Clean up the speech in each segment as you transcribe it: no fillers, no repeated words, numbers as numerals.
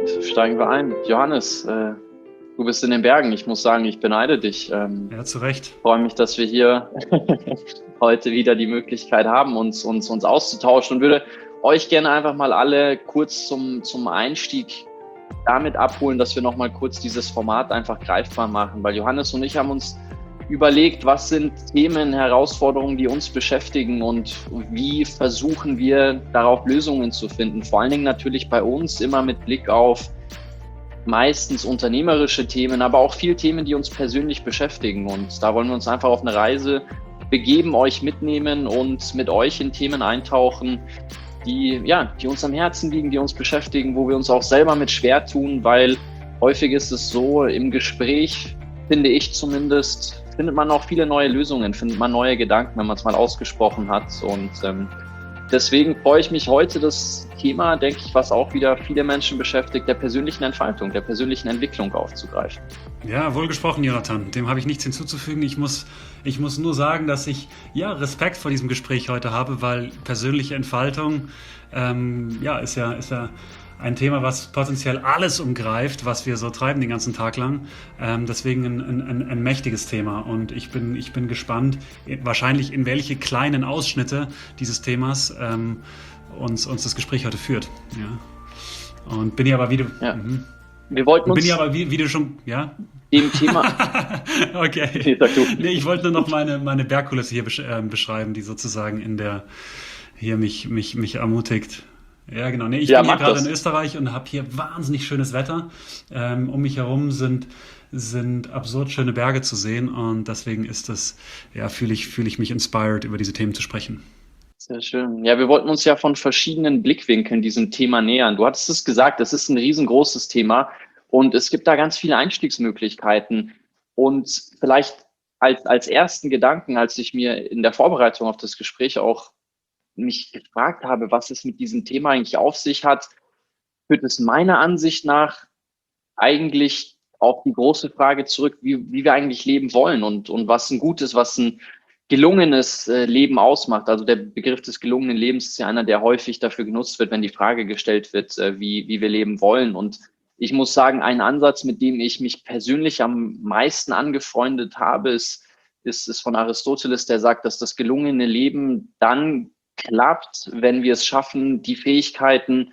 steigen wir ein. Johannes, du bist in den Bergen. Ich muss sagen, ich beneide dich. Ja, zu Recht. Freue mich, dass wir hier heute wieder die Möglichkeit haben, uns auszutauschen und würde euch gerne einfach mal alle kurz zum Einstieg damit abholen, dass wir nochmal kurz dieses Format einfach greifbar machen, weil Johannes und ich haben uns überlegt, was sind Themen, Herausforderungen, die uns beschäftigen und wie versuchen wir darauf Lösungen zu finden. Vor allen Dingen natürlich bei uns immer mit Blick auf meistens unternehmerische Themen, aber auch viele Themen, die uns persönlich beschäftigen. Und da wollen wir uns einfach auf eine Reise begeben, euch mitnehmen und mit euch in Themen eintauchen, die uns am Herzen liegen, die uns beschäftigen, wo wir uns auch selber mit schwer tun, weil häufig ist es so, im Gespräch, finde ich zumindest, findet man auch viele neue Lösungen, findet man neue Gedanken, wenn man es mal ausgesprochen hat. Und deswegen freue ich mich heute, das Thema, denke ich, was auch wieder viele Menschen beschäftigt, der persönlichen Entfaltung, der persönlichen Entwicklung aufzugreifen. Ja, wohlgesprochen, Jonathan. Dem habe ich nichts hinzuzufügen. Ich muss nur sagen, dass ich Respekt vor diesem Gespräch heute habe, weil persönliche Entfaltung ist ja ein Thema, was potenziell alles umgreift, was wir so treiben den ganzen Tag lang. Deswegen ein mächtiges Thema. Und ich bin gespannt, wahrscheinlich in welche kleinen Ausschnitte dieses Themas uns das Gespräch heute führt. Ja. Und bin ja aber wieder... Ja. Wir wollten uns... Bin ja aber wie du schon... Ja? Dem Thema... Okay. Nee, sag du. Nee, ich wollte nur noch meine Bergkulisse hier beschreiben, die sozusagen hier mich ermutigt. Ja, genau. Nee, ich bin hier gerade in Österreich und habe hier wahnsinnig schönes Wetter. Um mich herum sind absurd schöne Berge zu sehen und deswegen fühle ich mich inspired, über diese Themen zu sprechen. Sehr schön. Ja, wir wollten uns ja von verschiedenen Blickwinkeln diesem Thema nähern. Du hattest es gesagt, es ist ein riesengroßes Thema und es gibt da ganz viele Einstiegsmöglichkeiten. Und vielleicht als ersten Gedanken, als ich mir in der Vorbereitung auf das Gespräch auch mich gefragt habe, was es mit diesem Thema eigentlich auf sich hat, führt es meiner Ansicht nach eigentlich auf die große Frage zurück, wie wir eigentlich leben wollen und was ein gutes, was ein gelungenes Leben ausmacht. Also der Begriff des gelungenen Lebens ist ja einer, der häufig dafür genutzt wird, wenn die Frage gestellt wird, wie wir leben wollen. Und ich muss sagen, ein Ansatz, mit dem ich mich persönlich am meisten angefreundet habe, ist von Aristoteles, der sagt, dass das gelungene Leben dann klappt, wenn wir es schaffen, die Fähigkeiten,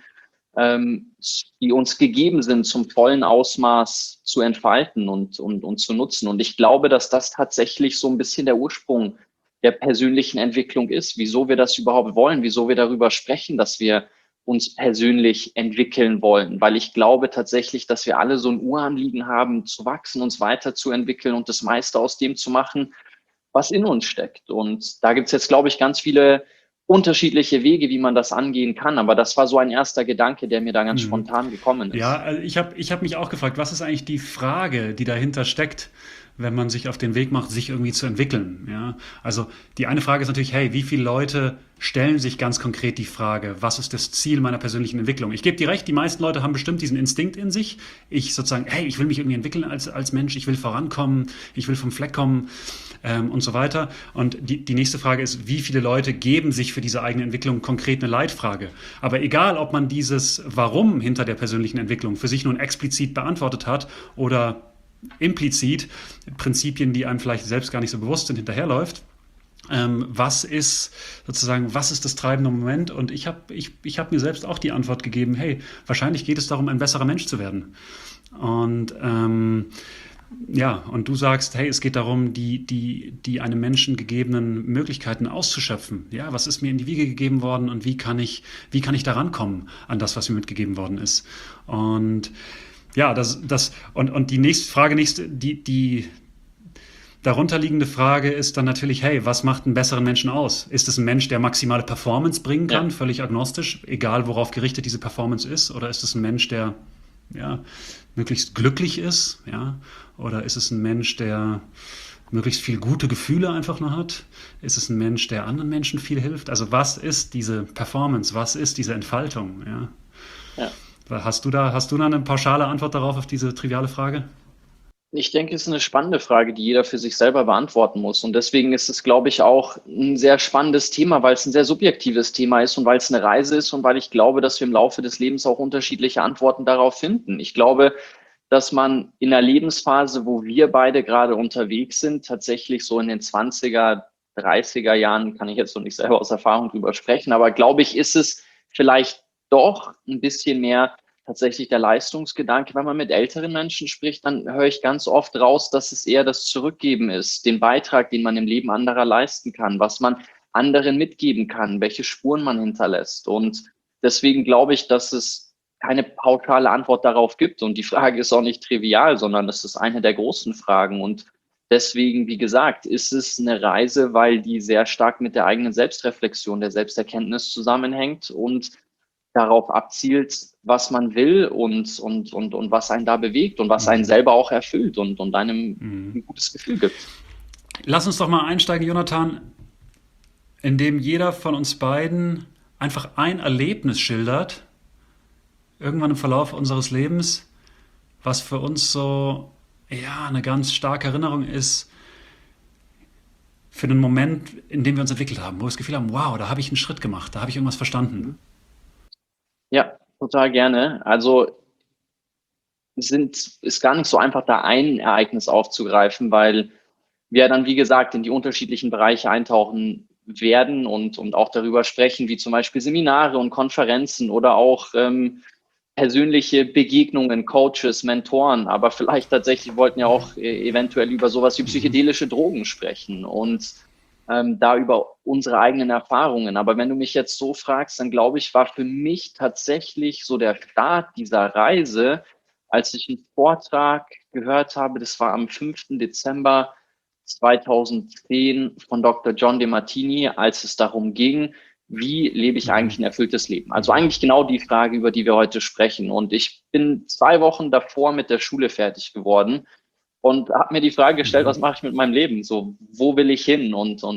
die uns gegeben sind, zum vollen Ausmaß zu entfalten und zu nutzen. Und ich glaube, dass das tatsächlich so ein bisschen der Ursprung der persönlichen Entwicklung ist, wieso wir das überhaupt wollen, wieso wir darüber sprechen, dass wir uns persönlich entwickeln wollen. Weil ich glaube tatsächlich, dass wir alle so ein Uranliegen haben, zu wachsen, uns weiterzuentwickeln und das meiste aus dem zu machen, was in uns steckt. Und da gibt es jetzt, glaube ich, ganz viele unterschiedliche Wege, wie man das angehen kann. Aber das war so ein erster Gedanke, der mir da ganz spontan gekommen ist. Ja, also ich hab mich auch gefragt, was ist eigentlich die Frage, die dahinter steckt, wenn man sich auf den Weg macht, sich irgendwie zu entwickeln. Ja? Also die eine Frage ist natürlich, hey, wie viele Leute stellen sich ganz konkret die Frage, was ist das Ziel meiner persönlichen Entwicklung? Ich gebe dir recht, die meisten Leute haben bestimmt diesen Instinkt in sich. Ich will mich irgendwie entwickeln als Mensch, ich will vorankommen, ich will vom Fleck kommen und so weiter. Und die nächste Frage ist, wie viele Leute geben sich für diese eigene Entwicklung konkret eine Leitfrage? Aber egal, ob man dieses Warum hinter der persönlichen Entwicklung für sich nun explizit beantwortet hat oder implizit Prinzipien, die einem vielleicht selbst gar nicht so bewusst sind, hinterherläuft. Was ist das treibende Moment? Und ich hab mir selbst auch die Antwort gegeben, hey, wahrscheinlich geht es darum, ein besserer Mensch zu werden. Und und du sagst, hey, es geht darum, die einem Menschen gegebenen Möglichkeiten auszuschöpfen. Ja, was ist mir in die Wiege gegeben worden und wie kann ich da rankommen an das, was mir mitgegeben worden ist? Und ja, und die nächste Frage, die darunterliegende Frage ist dann natürlich, hey, was macht einen besseren Menschen aus? Ist es ein Mensch, der maximale Performance bringen kann, völlig agnostisch, egal worauf gerichtet diese Performance ist? Oder ist es ein Mensch, der möglichst glücklich ist? Ja? Oder ist es ein Mensch, der möglichst viel gute Gefühle einfach nur hat? Ist es ein Mensch, der anderen Menschen viel hilft? Also was ist diese Performance? Was ist diese Entfaltung? Ja. Hast du da eine pauschale Antwort darauf, auf diese triviale Frage? Ich denke, es ist eine spannende Frage, die jeder für sich selber beantworten muss. Und deswegen ist es, glaube ich, auch ein sehr spannendes Thema, weil es ein sehr subjektives Thema ist und weil es eine Reise ist und weil ich glaube, dass wir im Laufe des Lebens auch unterschiedliche Antworten darauf finden. Ich glaube, dass man in der Lebensphase, wo wir beide gerade unterwegs sind, tatsächlich so in den 20er, 30er Jahren, kann ich jetzt noch nicht selber aus Erfahrung drüber sprechen, aber glaube ich, ist es vielleicht doch ein bisschen mehr tatsächlich der Leistungsgedanke. Wenn man mit älteren Menschen spricht, dann höre ich ganz oft raus, dass es eher das Zurückgeben ist, den Beitrag, den man im Leben anderer leisten kann, was man anderen mitgeben kann, welche Spuren man hinterlässt. Und deswegen glaube ich, dass es keine pauschale Antwort darauf gibt. Und die Frage ist auch nicht trivial, sondern es ist eine der großen Fragen. Und deswegen, wie gesagt, ist es eine Reise, weil die sehr stark mit der eigenen Selbstreflexion, der Selbsterkenntnis zusammenhängt und darauf abzielt, was man will und was einen da bewegt und was einen Mhm. selber auch erfüllt und einem Mhm. ein gutes Gefühl gibt. Lass uns doch mal einsteigen, Jonathan, indem jeder von uns beiden einfach ein Erlebnis schildert, irgendwann im Verlauf unseres Lebens, was für uns so, ja, eine ganz starke Erinnerung ist für den Moment, in dem wir uns entwickelt haben, wo wir das Gefühl haben, wow, da habe ich einen Schritt gemacht, da habe ich irgendwas verstanden. Ja, total gerne. Also ist gar nicht so einfach, da ein Ereignis aufzugreifen, weil wir dann, wie gesagt, in die unterschiedlichen Bereiche eintauchen werden und auch darüber sprechen, wie zum Beispiel Seminare und Konferenzen oder auch persönliche Begegnungen, Coaches, Mentoren, aber vielleicht tatsächlich wollten ja auch eventuell über sowas wie Mhm. psychedelische Drogen sprechen und da über unsere eigenen Erfahrungen. Aber wenn du mich jetzt so fragst, dann glaube ich, war für mich tatsächlich so der Start dieser Reise, als ich einen Vortrag gehört habe, das war am 5. Dezember 2010 von Dr. John DeMartini, als es darum ging, wie lebe ich eigentlich Mhm. ein erfülltes Leben? Also Mhm. eigentlich genau die Frage, über die wir heute sprechen. Und ich bin 2 Wochen davor mit der Schule fertig geworden und habe mir die Frage gestellt, Mhm. was mache ich mit meinem Leben? So, wo will ich hin?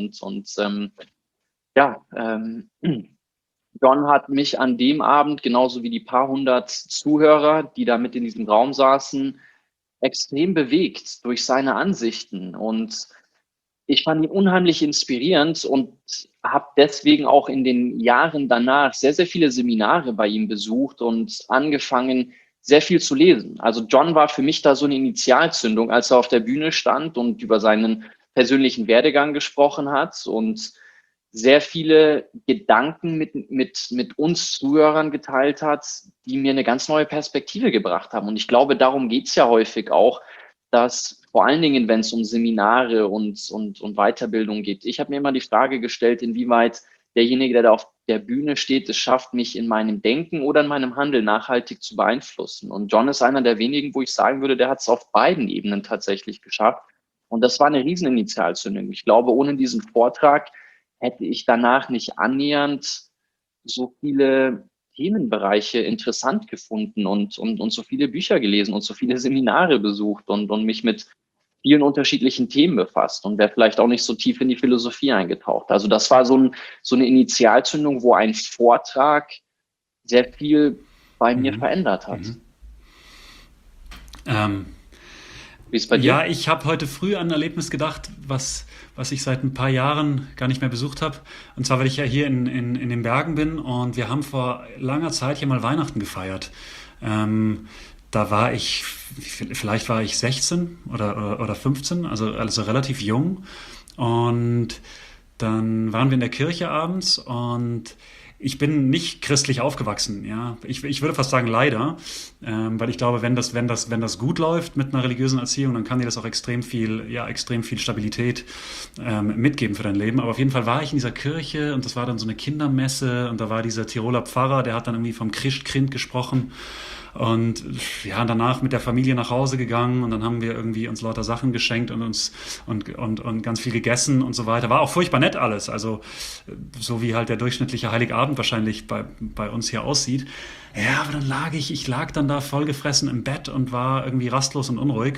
Ja, John hat mich an dem Abend, genauso wie die paar hundert Zuhörer, die da mit in diesem Raum saßen, extrem bewegt durch seine Ansichten. Und ich fand ihn unheimlich inspirierend und habe deswegen auch in den Jahren danach sehr, sehr viele Seminare bei ihm besucht und angefangen, sehr viel zu lesen. Also John war für mich da so eine Initialzündung, als er auf der Bühne stand und über seinen persönlichen Werdegang gesprochen hat und sehr viele Gedanken mit uns Zuhörern geteilt hat, die mir eine ganz neue Perspektive gebracht haben. Und ich glaube, darum geht's ja häufig auch, dass vor allen Dingen, wenn es um Seminare und Weiterbildung geht, ich habe mir immer die Frage gestellt, inwieweit derjenige, der da auf der Bühne steht, es schafft, mich in meinem Denken oder in meinem Handeln nachhaltig zu beeinflussen. Und John ist einer der wenigen, wo ich sagen würde, der hat es auf beiden Ebenen tatsächlich geschafft. Und das war eine Rieseninitialzündung. Ich glaube, ohne diesen Vortrag hätte ich danach nicht annähernd so viele Themenbereiche interessant gefunden und so viele Bücher gelesen und so viele Seminare besucht und mich mit vielen unterschiedlichen Themen befasst und wäre vielleicht auch nicht so tief in die Philosophie eingetaucht. Also das war so eine Initialzündung, wo ein Vortrag sehr viel bei mir Mhm. verändert hat. Mhm. Ähm, Wie ist es bei dir? ja, ich habe heute früh an ein Erlebnis gedacht, was ich seit ein paar Jahren gar nicht mehr besucht habe. Und zwar, weil ich ja hier in den Bergen bin und wir haben vor langer Zeit hier mal Weihnachten gefeiert. Ähm, da war ich, vielleicht war ich 16 oder 15, also relativ jung. Und dann waren wir in der Kirche abends und ich bin nicht christlich aufgewachsen, ja. Ich würde fast sagen leider, weil ich glaube, wenn das gut läuft mit einer religiösen Erziehung, dann kann dir das auch extrem viel Stabilität mitgeben für dein Leben. Aber auf jeden Fall war ich in dieser Kirche und das war dann so eine Kindermesse und da war dieser Tiroler Pfarrer, der hat dann irgendwie vom Christkind gesprochen. Und ja, danach mit der Familie nach Hause gegangen und dann haben wir irgendwie uns lauter Sachen geschenkt und und ganz viel gegessen und so weiter. War auch furchtbar nett alles. Also so wie halt der durchschnittliche Heiligabend wahrscheinlich bei uns hier aussieht. Ja, aber dann ich lag dann da vollgefressen im Bett und war irgendwie rastlos und unruhig.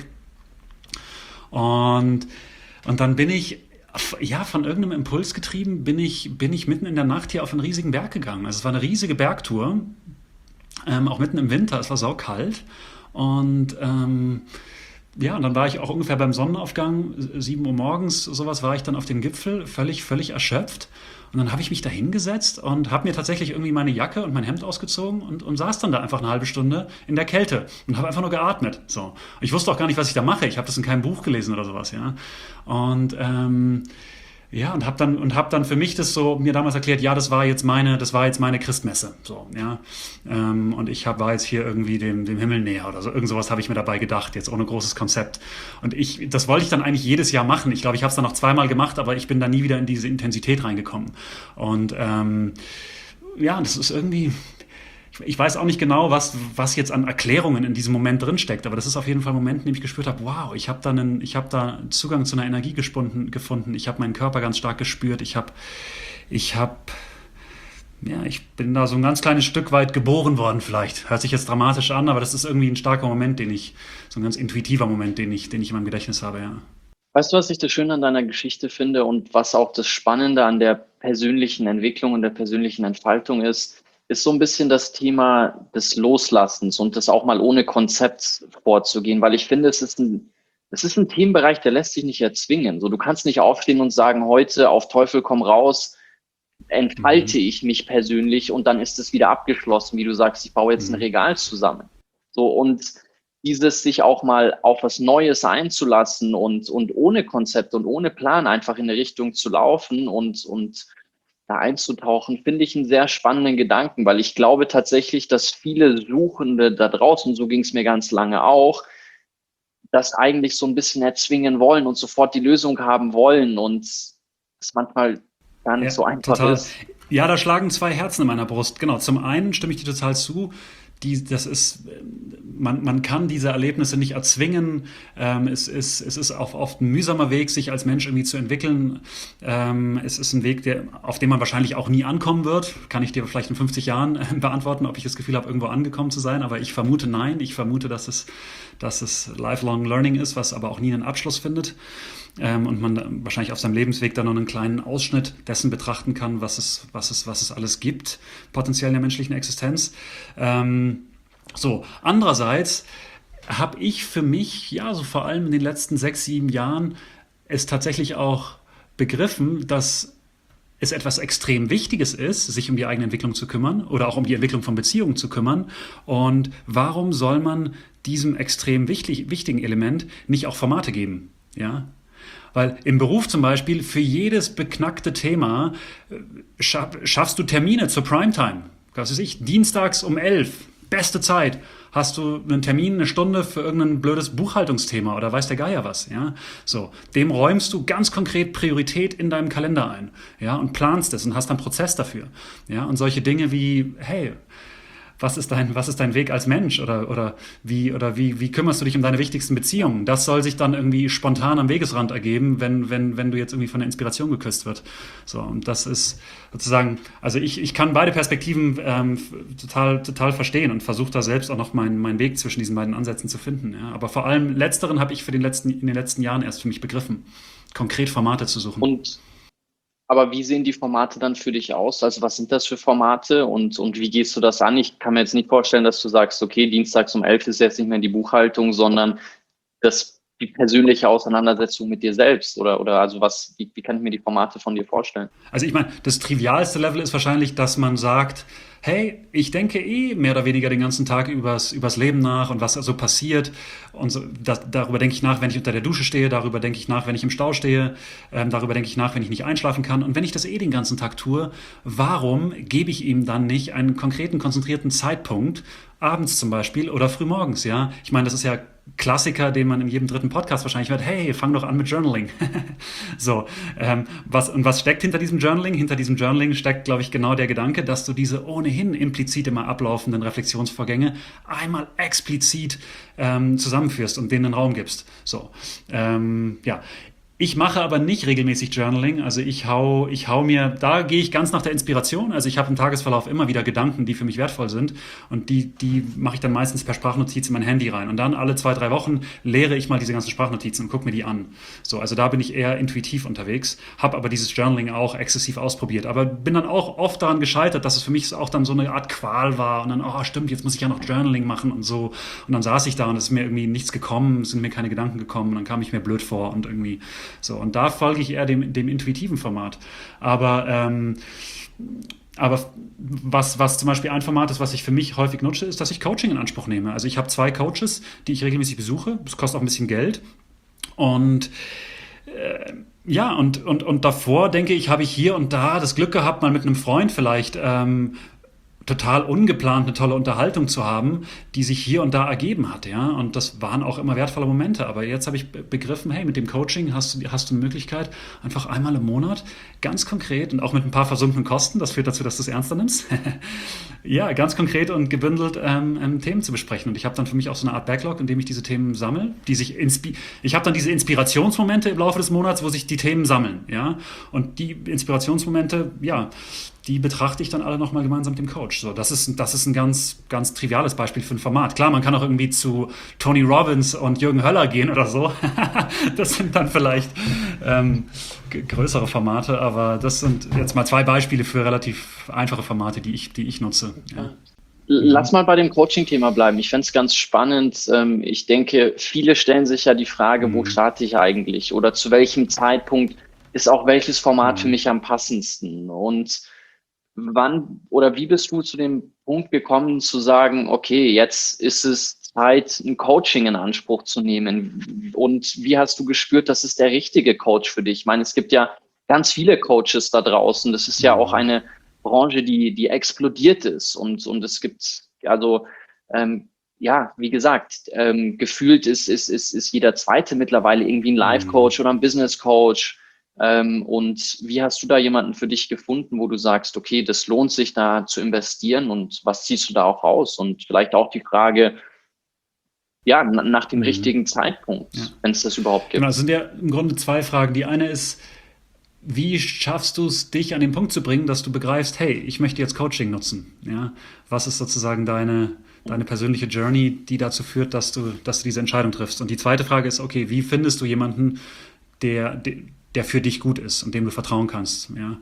Und, und dann bin ich ja, von irgendeinem Impuls getrieben, bin ich mitten in der Nacht hier auf einen riesigen Berg gegangen. Also es war eine riesige Bergtour, auch mitten im Winter, es war saukalt. Und ja, und dann war ich auch ungefähr beim Sonnenaufgang, 7 Uhr morgens, sowas, war ich dann auf dem Gipfel, völlig erschöpft. Und dann habe ich mich da hingesetzt und habe mir tatsächlich irgendwie meine Jacke und mein Hemd ausgezogen und saß dann da einfach eine halbe Stunde in der Kälte und habe einfach nur geatmet. So. Ich wusste auch gar nicht, was ich da mache. Ich habe das in keinem Buch gelesen oder sowas, ja. Und ja, und hab dann für mich das so mir damals erklärt, ja, das war jetzt meine Christmesse, so, ja. Und war jetzt hier irgendwie dem Himmel näher oder so. Irgend sowas habe ich mir dabei gedacht, jetzt ohne großes Konzept. Und das wollte ich dann eigentlich jedes Jahr machen. Ich glaube, ich habe es dann noch zweimal gemacht, aber ich bin da nie wieder in diese Intensität reingekommen. Und ja, das ist irgendwie, ich weiß auch nicht genau, was jetzt an Erklärungen in diesem Moment drinsteckt, aber das ist auf jeden Fall ein Moment, in dem ich gespürt habe, wow, ich habe da Zugang zu einer Energie gefunden, ich habe meinen Körper ganz stark gespürt, ich bin da so ein ganz kleines Stück weit geboren worden vielleicht. Hört sich jetzt dramatisch an, aber das ist irgendwie ein starker Moment, so ein ganz intuitiver Moment, den ich in meinem Gedächtnis habe, ja. Weißt du, was ich das Schöne an deiner Geschichte finde und was auch das Spannende an der persönlichen Entwicklung und der persönlichen Entfaltung ist so ein bisschen das Thema des Loslassens und das auch mal ohne Konzept vorzugehen, weil ich finde, es ist ein Themenbereich, der lässt sich nicht erzwingen. So, du kannst nicht aufstehen und sagen, heute auf Teufel komm raus, entfalte Mhm. ich mich persönlich und dann ist es wieder abgeschlossen, wie du sagst, ich baue jetzt ein Mhm. Regal zusammen. So, und dieses sich auch mal auf was Neues einzulassen und ohne Konzept und ohne Plan einfach in eine Richtung zu laufen und da einzutauchen, finde ich einen sehr spannenden Gedanken, weil ich glaube tatsächlich, dass viele Suchende da draußen, so ging es mir ganz lange auch, das eigentlich so ein bisschen erzwingen wollen und sofort die Lösung haben wollen und es manchmal gar nicht Ja, so einfach total. ist. Ja, da schlagen zwei Herzen in meiner Brust. Genau, zum einen stimme ich dir total zu. Man kann diese Erlebnisse nicht erzwingen. Es ist auch oft ein mühsamer Weg, sich als Mensch irgendwie zu entwickeln. Es ist ein Weg, auf dem man wahrscheinlich auch nie ankommen wird. Kann ich dir vielleicht in 50 Jahren beantworten, ob ich das Gefühl habe, irgendwo angekommen zu sein. Aber ich vermute nein. Ich vermute, dass es lifelong learning ist, was aber auch nie einen Abschluss findet. Und man wahrscheinlich auf seinem Lebensweg dann noch einen kleinen Ausschnitt dessen betrachten kann, was es alles gibt, potenziell in der menschlichen Existenz. So, andererseits habe ich für mich, ja, so vor allem in den letzten 6, 7 Jahren, es tatsächlich auch begriffen, dass es etwas extrem Wichtiges ist, sich um die eigene Entwicklung zu kümmern oder auch um die Entwicklung von Beziehungen zu kümmern. Und warum soll man diesem extrem wichtigen Element nicht auch Formate geben? Ja, weil im Beruf zum Beispiel für jedes beknackte Thema schaffst du Termine zur Primetime. Was weiß ich, dienstags um 11, beste Zeit. Hast du einen Termin, eine Stunde für irgendein blödes Buchhaltungsthema oder weiß der Geier was, ja? So, dem räumst du ganz konkret Priorität in deinem Kalender ein, ja, und planst es und hast einen Prozess dafür, ja, und solche Dinge wie, hey, was ist dein Weg als Mensch oder wie kümmerst du dich um deine wichtigsten Beziehungen? Das soll sich dann irgendwie spontan am Wegesrand ergeben, wenn du jetzt irgendwie von der Inspiration geküsst wird. So, und das ist sozusagen, also ich kann beide Perspektiven total verstehen und versuche da selbst auch noch meinen Weg zwischen diesen beiden Ansätzen zu finden. Ja. Aber vor allem letzteren habe ich in den letzten Jahren erst für mich begriffen, konkret Formate zu suchen. Und aber wie sehen die Formate dann für dich aus? Also was sind das für Formate und wie gehst du das an? Ich kann mir jetzt nicht vorstellen, dass du sagst, okay, dienstags um 11 ist jetzt nicht mehr die Buchhaltung, sondern die persönliche Auseinandersetzung mit dir selbst oder also wie kann ich mir die Formate von dir vorstellen? Also ich meine, das trivialste Level ist wahrscheinlich, dass man sagt, hey, ich denke mehr oder weniger den ganzen Tag übers Leben nach und was so passiert. Und so, darüber denke ich nach, wenn ich unter der Dusche stehe, darüber denke ich nach, wenn ich im Stau stehe, darüber denke ich nach, wenn ich nicht einschlafen kann. Und wenn ich das den ganzen Tag tue, warum gebe ich ihm dann nicht einen konkreten, konzentrierten Zeitpunkt, abends zum Beispiel oder frühmorgens, ja? Ich meine, das ist ja Klassiker, den man in jedem dritten Podcast wahrscheinlich hört, hey, fang doch an mit Journaling. So, was steckt hinter diesem Journaling? Hinter diesem Journaling steckt, glaube ich, genau der Gedanke, dass du diese ohnehin implizit immer ablaufenden Reflexionsvorgänge einmal explizit zusammenführst und denen einen Raum gibst. So, ja. Ich mache aber nicht regelmäßig Journaling. Also ich hau mir, da gehe ich ganz nach der Inspiration. Also ich habe im Tagesverlauf immer wieder Gedanken, die für mich wertvoll sind. Und die mache ich dann meistens per Sprachnotiz in mein Handy rein. Und dann alle 2, 3 Wochen leere ich mal diese ganzen Sprachnotizen und gucke mir die an. So, also da bin ich eher intuitiv unterwegs, habe aber dieses Journaling auch exzessiv ausprobiert. Aber bin dann auch oft daran gescheitert, dass es für mich auch dann so eine Art Qual war. Und dann, oh stimmt, jetzt muss ich ja noch Journaling machen und so. Und dann saß ich da und es ist mir irgendwie nichts gekommen, es sind mir keine Gedanken gekommen. Und dann kam ich mir blöd vor und irgendwie so, und da folge ich eher dem intuitiven Format. Aber was zum Beispiel ein Format ist, was ich für mich häufig nutze, ist, dass ich Coaching in Anspruch nehme. Also ich habe 2 Coaches, die ich regelmäßig besuche. Das kostet auch ein bisschen Geld. Und ja, und davor denke ich, habe ich hier und da das Glück gehabt, mal mit einem Freund vielleicht total ungeplant eine tolle Unterhaltung zu haben, die sich hier und da ergeben hat, ja. Und das waren auch immer wertvolle Momente. Aber jetzt habe ich begriffen, hey, mit dem Coaching hast du eine Möglichkeit, einfach einmal im Monat ganz konkret und auch mit ein paar versunkenen Kosten, das führt dazu, dass du es ernster nimmst, ja, ganz konkret und gebündelt Themen zu besprechen. Und ich habe dann für mich auch so eine Art Backlog, in dem ich diese Themen sammle, ich habe dann diese Inspirationsmomente im Laufe des Monats, wo sich die Themen sammeln, ja. Und die Inspirationsmomente, ja, die betrachte ich dann alle nochmal gemeinsam mit dem Coach. So, das ist ein ganz, ganz triviales Beispiel für ein Format. Klar, man kann auch irgendwie zu Tony Robbins und Jürgen Höller gehen oder so. Das sind dann vielleicht größere Formate, aber das sind jetzt mal 2 Beispiele für relativ einfache Formate, die ich nutze. Ja. Lass mal bei dem Coaching-Thema bleiben. Ich fände es ganz spannend. Ich denke, viele stellen sich ja die Frage, wo starte ich eigentlich? Oder zu welchem Zeitpunkt ist auch welches Format für mich am passendsten? Und wann oder wie bist du zu dem Punkt gekommen, zu sagen, okay, jetzt ist es Zeit, ein Coaching in Anspruch zu nehmen? Und wie hast du gespürt, das ist der richtige Coach für dich? Ich meine, es gibt ja ganz viele Coaches da draußen. Das ist ja auch eine Branche, die explodiert ist. Und es gibt, also, ja, wie gesagt, gefühlt ist jeder Zweite mittlerweile irgendwie ein Life-Coach oder ein Business-Coach. Und wie hast du da jemanden für dich gefunden, wo du sagst, okay, das lohnt sich da zu investieren, und was ziehst du da auch raus? Und vielleicht auch die Frage, ja, nach dem richtigen Zeitpunkt, Ja. wenn es das überhaupt gibt. Genau, es sind ja im Grunde 2 Fragen. Die eine ist, wie schaffst du es, dich an den Punkt zu bringen, dass du begreifst, hey, ich möchte jetzt Coaching nutzen? Ja? Was ist sozusagen deine persönliche Journey, die dazu führt, dass du diese Entscheidung triffst? Und die zweite Frage ist, okay, wie findest du jemanden, der für dich gut ist und dem du vertrauen kannst? Ja?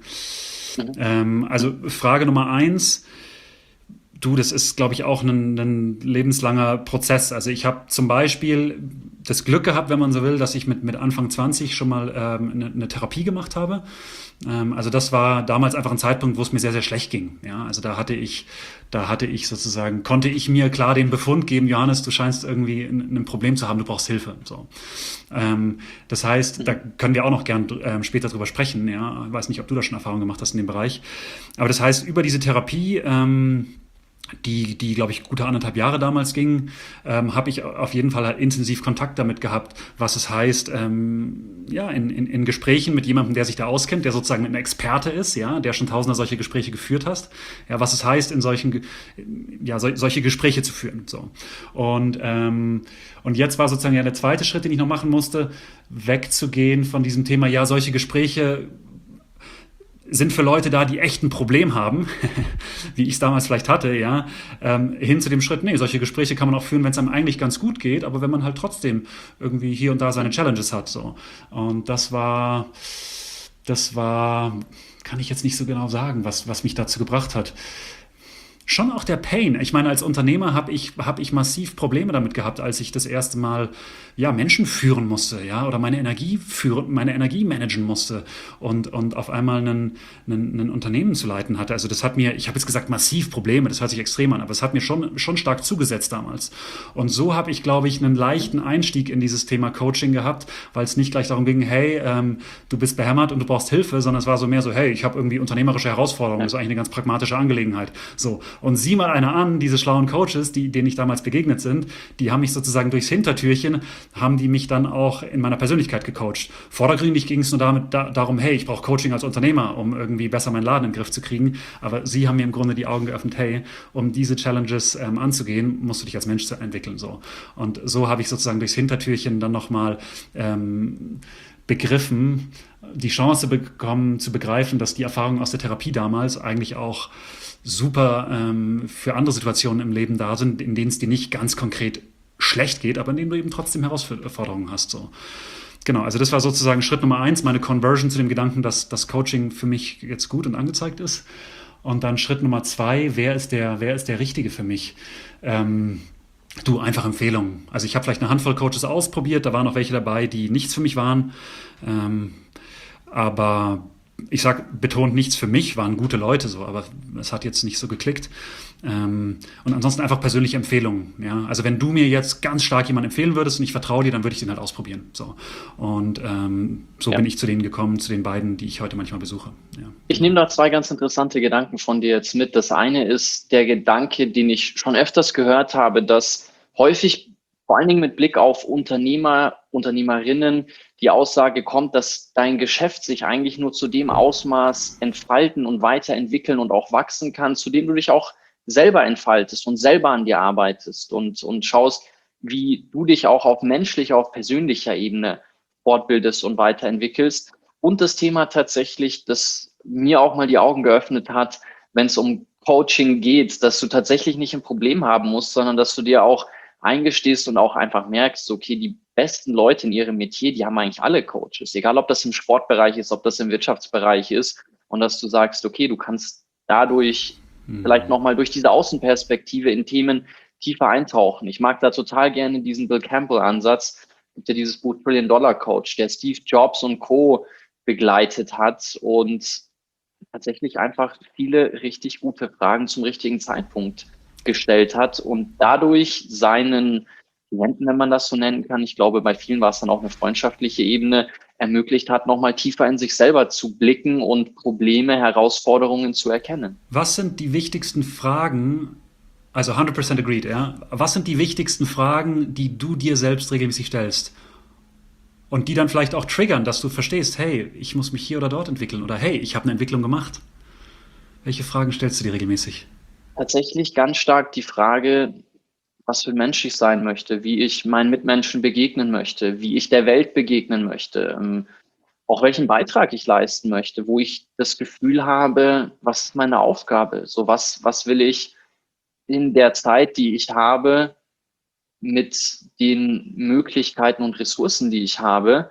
Also Frage Nummer 1, das ist, glaube ich, auch ein lebenslanger Prozess. Also ich habe zum Beispiel das Glück gehabt, wenn man so will, dass ich mit Anfang 20 schon mal eine Therapie gemacht habe. Also das war damals einfach ein Zeitpunkt, wo es mir sehr, sehr schlecht ging. Ja, also da hatte ich sozusagen, konnte ich mir klar den Befund geben, Johannes, du scheinst irgendwie ein Problem zu haben, du brauchst Hilfe. So. Das heißt, da können wir auch noch gern später drüber sprechen. Ja, ich weiß nicht, ob du da schon Erfahrung gemacht hast in dem Bereich. Aber das heißt, über diese Therapie, die glaube ich, gute 1,5 Jahre damals ging, habe ich auf jeden Fall halt intensiv Kontakt damit gehabt, was es heißt, ja, in Gesprächen mit jemandem, der sich da auskennt, der sozusagen ein Experte ist, ja, der schon tausende solche Gespräche geführt hast, ja, was es heißt, in solchen, ja, solche Gespräche zu führen, so. Und jetzt war sozusagen ja der zweite Schritt, den ich noch machen musste, wegzugehen von diesem Thema, ja, solche Gespräche sind für Leute da, die echt ein Problem haben, wie ich es damals vielleicht hatte, ja, hin zu dem Schritt, nee, solche Gespräche kann man auch führen, wenn es einem eigentlich ganz gut geht, aber wenn man halt trotzdem irgendwie hier und da seine Challenges hat, so. Und das war, kann ich jetzt nicht so genau sagen, was mich dazu gebracht hat. Schon auch der Pain. Ich meine, als Unternehmer habe ich massiv Probleme damit gehabt, als ich das erste Mal, ja, Menschen führen musste, ja, oder meine Energie managen musste und auf einmal ein Unternehmen zu leiten hatte. Also das hat mir, ich habe jetzt gesagt massiv Probleme, das hört sich extrem an, aber es hat mir schon stark zugesetzt damals. Und so habe ich, glaube ich, einen leichten Einstieg in dieses Thema Coaching gehabt, weil es nicht gleich darum ging, hey, du bist behämmert und du brauchst Hilfe, sondern es war so mehr so, hey, ich habe irgendwie unternehmerische Herausforderungen, das ist eigentlich eine ganz pragmatische Angelegenheit. So. Und sieh mal einer an, diese schlauen Coaches, denen ich damals begegnet sind, die haben mich sozusagen durchs Hintertürchen, haben die mich dann auch in meiner Persönlichkeit gecoacht. Vordergründig ging es nur darum, hey, ich brauche Coaching als Unternehmer, um irgendwie besser meinen Laden in den Griff zu kriegen. Aber sie haben mir im Grunde die Augen geöffnet, hey, um diese Challenges anzugehen, musst du dich als Mensch entwickeln. So. Und so habe ich sozusagen durchs Hintertürchen dann nochmal begriffen, die Chance bekommen zu begreifen, dass die Erfahrungen aus der Therapie damals eigentlich auch super für andere Situationen im Leben da sind, in denen es dir nicht ganz konkret schlecht geht, aber in denen du eben trotzdem Herausforderungen hast. So. Genau, also das war sozusagen Schritt Nummer 1, meine Conversion zu dem Gedanken, dass das Coaching für mich jetzt gut und angezeigt ist. Und dann Schritt Nummer 2, wer ist der Richtige für mich? Du, einfach Empfehlungen. Also ich habe vielleicht eine Handvoll Coaches ausprobiert, da waren auch welche dabei, die nichts für mich waren. Aber ich sage betont nichts für mich, waren gute Leute so, aber es hat jetzt nicht so geklickt. Und ansonsten einfach persönliche Empfehlungen. Ja? Also wenn du mir jetzt ganz stark jemanden empfehlen würdest und ich vertraue dir, dann würde ich den halt ausprobieren. So. Und so bin ich zu denen gekommen, zu den beiden, die ich heute manchmal besuche. Ja. Ich nehme da 2 ganz interessante Gedanken von dir jetzt mit. Das eine ist der Gedanke, den ich schon öfters gehört habe, dass häufig, vor allen Dingen mit Blick auf Unternehmer, Unternehmerinnen, die Aussage kommt, dass dein Geschäft sich eigentlich nur zu dem Ausmaß entfalten und weiterentwickeln und auch wachsen kann, zu dem du dich auch selber entfaltest und selber an dir arbeitest und schaust, wie du dich auch auf menschlicher, auf persönlicher Ebene fortbildest und weiterentwickelst. Und das Thema tatsächlich, das mir auch mal die Augen geöffnet hat, wenn es um Coaching geht, dass du tatsächlich nicht ein Problem haben musst, sondern dass du dir auch eingestehst und auch einfach merkst, okay, die besten Leute in ihrem Metier, die haben eigentlich alle Coaches, egal ob das im Sportbereich ist, ob das im Wirtschaftsbereich ist, und dass du sagst, okay, du kannst dadurch vielleicht nochmal durch diese Außenperspektive in Themen tiefer eintauchen. Ich mag da total gerne diesen Bill Campbell-Ansatz. Es gibt ja dieses Buch Trillion-Dollar-Coach, der Steve Jobs und Co. begleitet hat und tatsächlich einfach viele richtig gute Fragen zum richtigen Zeitpunkt gestellt hat und dadurch seinen Klienten, wenn man das so nennen kann, ich glaube, bei vielen war es dann auch eine freundschaftliche Ebene, ermöglicht hat, nochmal tiefer in sich selber zu blicken und Probleme, Herausforderungen zu erkennen. Was sind die wichtigsten Fragen, also 100% agreed, ja? Was sind die wichtigsten Fragen, die du dir selbst regelmäßig stellst? Und die dann vielleicht auch triggern, dass du verstehst, hey, ich muss mich hier oder dort entwickeln oder hey, ich habe eine Entwicklung gemacht. Welche Fragen stellst du dir regelmäßig? Tatsächlich ganz stark die Frage, was für ein Mensch ich sein möchte, wie ich meinen Mitmenschen begegnen möchte, wie ich der Welt begegnen möchte, auch welchen Beitrag ich leisten möchte, wo ich das Gefühl habe, was ist meine Aufgabe? So was will ich in der Zeit, die ich habe, mit den Möglichkeiten und Ressourcen, die ich habe,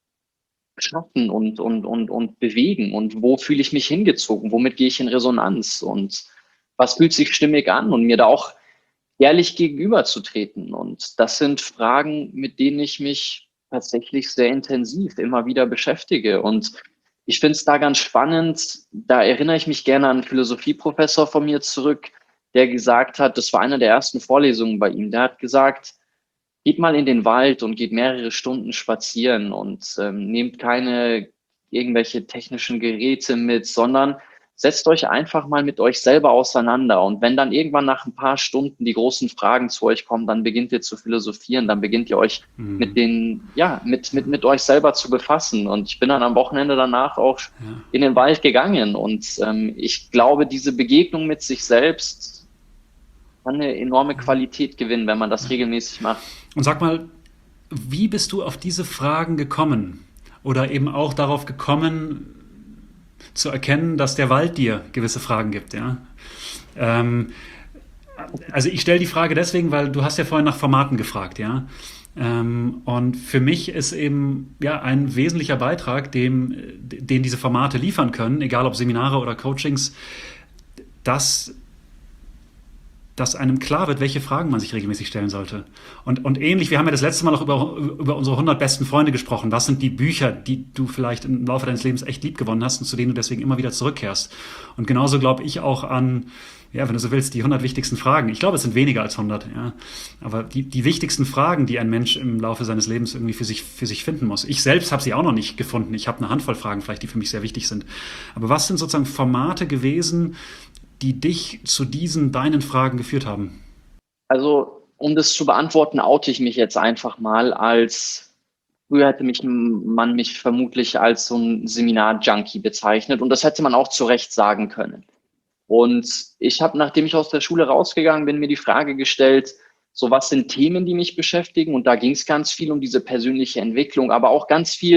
schaffen und bewegen und wo fühle ich mich hingezogen, womit gehe ich in Resonanz und was fühlt sich stimmig an und mir da auch ehrlich gegenüberzutreten. Und das sind Fragen, mit denen ich mich tatsächlich sehr intensiv immer wieder beschäftige. Und ich finde es da ganz spannend, da erinnere ich mich gerne an einen Philosophieprofessor von mir zurück, der gesagt hat, das war eine der ersten Vorlesungen bei ihm, der hat gesagt, geht mal in den Wald und geht mehrere Stunden spazieren und nehmt keine irgendwelche technischen Geräte mit, sondern setzt euch einfach mal mit euch selber auseinander. Und wenn dann irgendwann nach ein paar Stunden die großen Fragen zu euch kommen, dann beginnt ihr zu philosophieren, dann beginnt ihr euch mit mit euch selber zu befassen. Und ich bin dann am Wochenende danach auch in den Wald gegangen. Und ich glaube, diese Begegnung mit sich selbst kann eine enorme Qualität gewinnen, wenn man das regelmäßig macht. Und sag mal, wie bist du auf diese Fragen gekommen? Oder eben auch darauf gekommen, zu erkennen, dass der Wald dir gewisse Fragen gibt, ja? Also ich stelle die Frage deswegen, weil du hast ja vorhin nach Formaten gefragt, ja? Und für mich ist eben ja ein wesentlicher Beitrag, den diese Formate liefern können, egal ob Seminare oder Coachings, dass einem klar wird, welche Fragen man sich regelmäßig stellen sollte. Und ähnlich, wir haben ja das letzte Mal noch über unsere 100 besten Freunde gesprochen. Was sind die Bücher, die du vielleicht im Laufe deines Lebens echt lieb gewonnen hast und zu denen du deswegen immer wieder zurückkehrst? Und genauso glaube ich auch an, ja, wenn du so willst, die 100 wichtigsten Fragen. Ich glaube, es sind weniger als 100, ja. Aber die wichtigsten Fragen, die ein Mensch im Laufe seines Lebens irgendwie für sich finden muss. Ich selbst habe sie auch noch nicht gefunden. Ich habe eine Handvoll Fragen vielleicht, die für mich sehr wichtig sind. Aber was sind sozusagen Formate gewesen, die dich zu deinen Fragen geführt haben? Also, um das zu beantworten, oute ich mich jetzt einfach mal als, früher hätte man mich vermutlich als so ein Seminar-Junkie bezeichnet und das hätte man auch zu Recht sagen können. Und ich habe, nachdem ich aus der Schule rausgegangen bin, mir die Frage gestellt, so was sind Themen, die mich beschäftigen? Und da ging es ganz viel um diese persönliche Entwicklung, aber auch ganz viel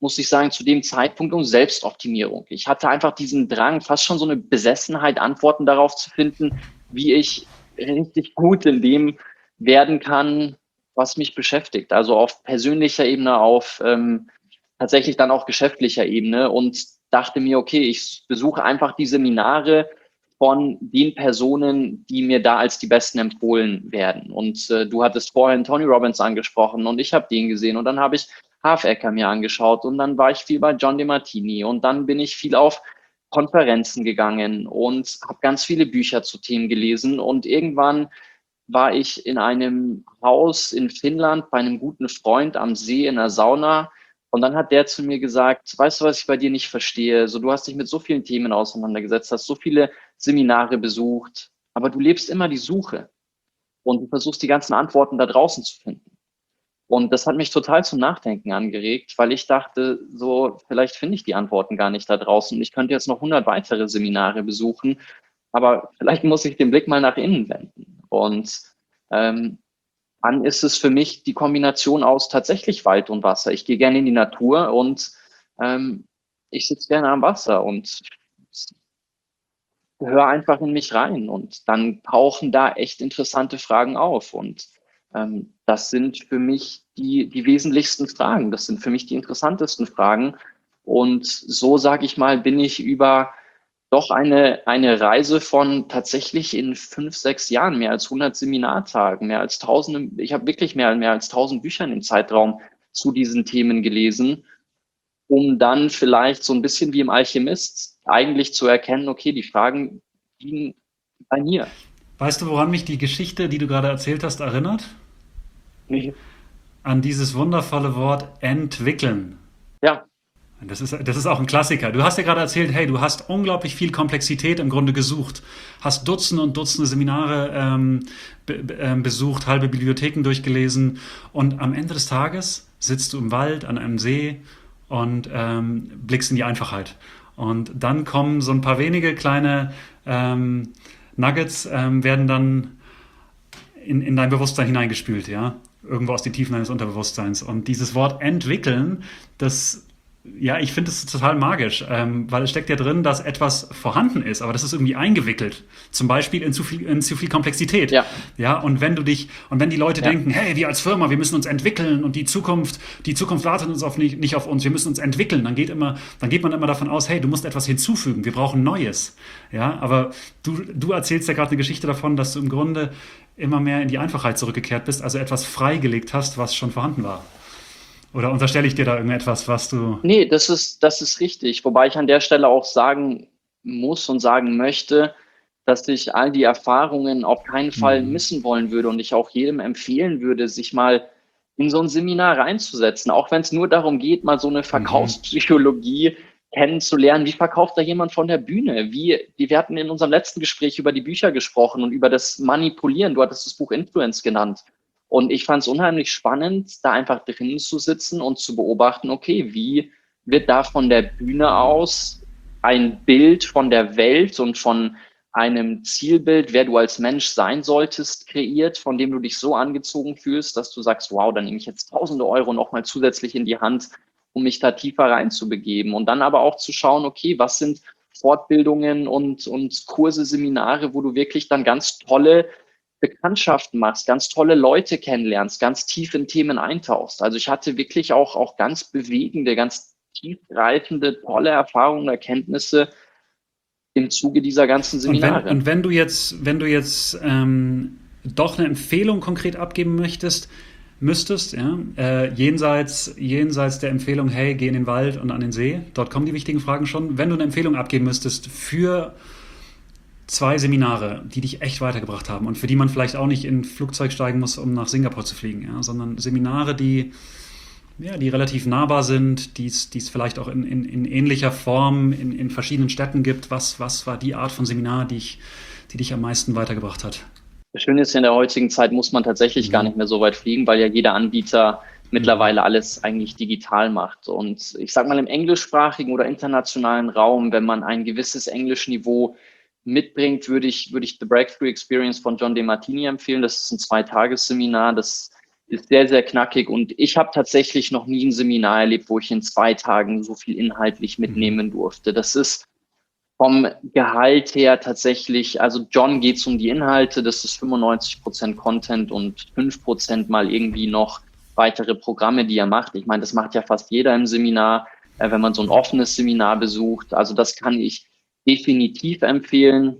muss ich sagen, zu dem Zeitpunkt um Selbstoptimierung. Ich hatte einfach diesen Drang, fast schon so eine Besessenheit, Antworten darauf zu finden, wie ich richtig gut in dem werden kann, was mich beschäftigt. Also auf persönlicher Ebene, auf tatsächlich dann auch geschäftlicher Ebene und dachte mir, okay, ich besuche einfach die Seminare von den Personen, die mir da als die Besten empfohlen werden. Und du hattest vorhin Tony Robbins angesprochen und ich habe den gesehen und dann habe ich Half-Ecker mir angeschaut und dann war ich viel bei John DeMartini und dann bin ich viel auf Konferenzen gegangen und habe ganz viele Bücher zu Themen gelesen und irgendwann war ich in einem Haus in Finnland bei einem guten Freund am See in der Sauna und dann hat der zu mir gesagt, weißt du, was ich bei dir nicht verstehe? So, du hast dich mit so vielen Themen auseinandergesetzt, hast so viele Seminare besucht, aber du lebst immer die Suche und du versuchst die ganzen Antworten da draußen zu finden. Und das hat mich total zum Nachdenken angeregt, weil ich dachte, so, vielleicht finde ich die Antworten gar nicht da draußen. Ich könnte jetzt noch 100 weitere Seminare besuchen, aber vielleicht muss ich den Blick mal nach innen wenden. Und ähm, dann ist es für mich die Kombination aus tatsächlich Wald und Wasser. Ich gehe gerne in die Natur und ähm, ich sitze gerne am Wasser und höre einfach in mich rein. Und dann tauchen da echt interessante Fragen auf. Und das sind für mich die wesentlichsten Fragen. Das sind für mich die interessantesten Fragen. Und so, sage ich mal, bin ich über doch eine Reise von tatsächlich in 5, 6 Jahren, mehr als 100 Seminartagen, mehr als Tausende, ich habe wirklich mehr als 1000 Büchern im Zeitraum zu diesen Themen gelesen, um dann vielleicht so ein bisschen wie im Alchemist eigentlich zu erkennen, okay, die Fragen liegen bei mir. Weißt du, woran mich die Geschichte, die du gerade erzählt hast, erinnert? An dieses wundervolle Wort entwickeln. Ja, Das ist auch ein Klassiker. Du hast ja gerade erzählt, hey, du hast unglaublich viel Komplexität im Grunde gesucht, hast Dutzende und Dutzende Seminare besucht, halbe Bibliotheken durchgelesen und am Ende des Tages sitzt du im Wald an einem See und blickst in die Einfachheit. Und dann kommen so ein paar wenige kleine Nuggets, werden dann in dein Bewusstsein hineingespült, ja, irgendwo aus den Tiefen deines Unterbewusstseins. Und dieses Wort entwickeln, das ja, ich finde es total magisch, weil es steckt ja drin, dass etwas vorhanden ist, aber das ist irgendwie eingewickelt. Zum Beispiel in zu viel Komplexität. ja, Ja, und wenn die Leute ja, denken, hey, wir als Firma, wir müssen uns entwickeln und die Zukunft wartet uns nicht auf uns, wir müssen uns entwickeln, dann geht man immer davon aus, hey, du musst etwas hinzufügen, wir brauchen Neues. Ja, aber du erzählst ja gerade eine Geschichte davon, dass du im Grunde immer mehr in die Einfachheit zurückgekehrt bist, also etwas freigelegt hast, was schon vorhanden war. Oder unterstelle ich dir da irgendetwas, was du. nee, das ist richtig. Wobei ich an der Stelle auch sagen muss und sagen möchte, dass ich all die Erfahrungen auf keinen Fall Mhm. missen wollen würde und ich auch jedem empfehlen würde, sich mal in so ein Seminar reinzusetzen, auch wenn es nur darum geht, mal so eine Mhm. Verkaufspsychologie kennenzulernen. Wie verkauft da jemand von der Bühne? Wir hatten in unserem letzten Gespräch über die Bücher gesprochen und über das Manipulieren. Du hattest das Buch Influence genannt. Und ich fand es unheimlich spannend, da einfach drinnen zu sitzen und zu beobachten, okay, wie wird da von der Bühne aus ein Bild von der Welt und von einem Zielbild, wer du als Mensch sein solltest, kreiert, von dem du dich so angezogen fühlst, dass du sagst, wow, dann nehme ich jetzt tausende Euro nochmal zusätzlich in die Hand, um mich da tiefer reinzubegeben. Und dann aber auch zu schauen, okay, was sind Fortbildungen und Kurse, Seminare, wo du wirklich dann ganz tolle Bekanntschaften machst, ganz tolle Leute kennenlernst, ganz tief in Themen eintauchst. Also ich hatte wirklich auch ganz bewegende, ganz tiefgreifende, tolle Erfahrungen, Erkenntnisse im Zuge dieser ganzen Seminare. Und wenn du jetzt doch eine Empfehlung konkret abgeben müsstest, ja, jenseits der Empfehlung, hey, geh in den Wald und an den See, dort kommen die wichtigen Fragen schon. Wenn du eine Empfehlung abgeben müsstest für 2 Seminare, die dich echt weitergebracht haben und für die man vielleicht auch nicht in ein Flugzeug steigen muss, um nach Singapur zu fliegen, ja, sondern Seminare, die relativ nahbar sind, die es vielleicht auch in ähnlicher Form in verschiedenen Städten gibt. Was war die Art von Seminar, die dich am meisten weitergebracht hat? Das Schöne ist, in der heutigen Zeit muss man tatsächlich gar Mhm. nicht mehr so weit fliegen, weil ja jeder Anbieter Mhm. mittlerweile alles eigentlich digital macht. Und ich sage mal, im englischsprachigen oder internationalen Raum, wenn man ein gewisses Englischniveau mitbringt, würde ich The Breakthrough Experience von John DeMartini empfehlen. Das ist ein 2-Tages-Seminar. Das ist sehr, sehr knackig. Und ich habe tatsächlich noch nie ein Seminar erlebt, wo ich in 2 Tagen so viel inhaltlich mitnehmen durfte. Das ist vom Gehalt her tatsächlich, also John geht es um die Inhalte, das ist 95% Content und 5% mal irgendwie noch weitere Programme, die er macht. Ich meine, das macht ja fast jeder im Seminar, wenn man so ein offenes Seminar besucht. Also das kann ich definitiv empfehlen.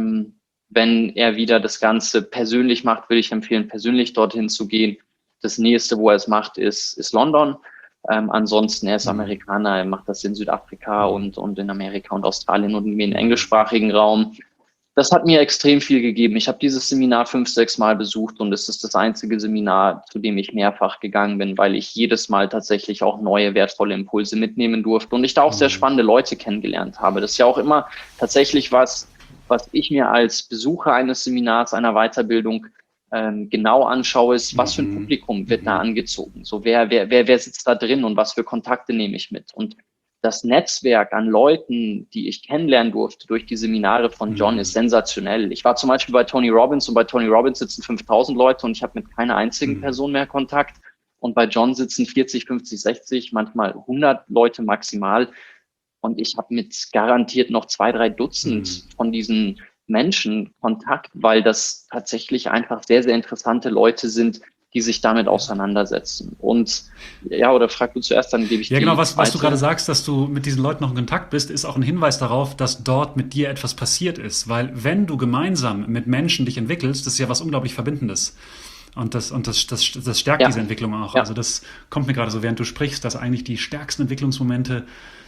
Wenn er wieder das Ganze persönlich macht, würde ich empfehlen, persönlich dorthin zu gehen. Das nächste, wo er es macht, ist London. Ansonsten, er ist Amerikaner, er macht das in Südafrika und in Amerika und Australien und im englischsprachigen Raum. Das hat mir extrem viel gegeben. Ich habe dieses Seminar 5, 6 Mal besucht und es ist das einzige Seminar, zu dem ich mehrfach gegangen bin, weil ich jedes Mal tatsächlich auch neue, wertvolle Impulse mitnehmen durfte und ich da auch sehr spannende Leute kennengelernt habe. Das ist ja auch immer tatsächlich was ich mir als Besucher eines Seminars, einer Weiterbildung genau anschaue, ist, was für ein Publikum wird da angezogen? So, wer sitzt da drin und was für Kontakte nehme ich mit? Und das Netzwerk an Leuten, die ich kennenlernen durfte durch die Seminare von John, ist sensationell. Ich war zum Beispiel bei Tony Robbins und bei Tony Robbins sitzen 5.000 Leute und ich habe mit keiner einzigen Person mehr Kontakt. Und bei John sitzen 40, 50, 60, manchmal 100 Leute maximal. Und ich habe mit garantiert noch 2, 3 Dutzend von diesen Menschen Kontakt, weil das tatsächlich einfach sehr, sehr interessante Leute sind, die sich damit auseinandersetzen. Und ja, oder frag du zuerst, dann gebe ich Ja, genau, was du gerade sagst, dass du mit diesen Leuten noch in Kontakt bist, ist auch ein Hinweis darauf, dass dort mit dir etwas passiert ist. Weil wenn du gemeinsam mit Menschen dich entwickelst, das ist ja was unglaublich Verbindendes. Und das stärkt diese Entwicklung auch. Ja. Also das kommt mir gerade so, während du sprichst, dass eigentlich die stärksten Entwicklungsmomente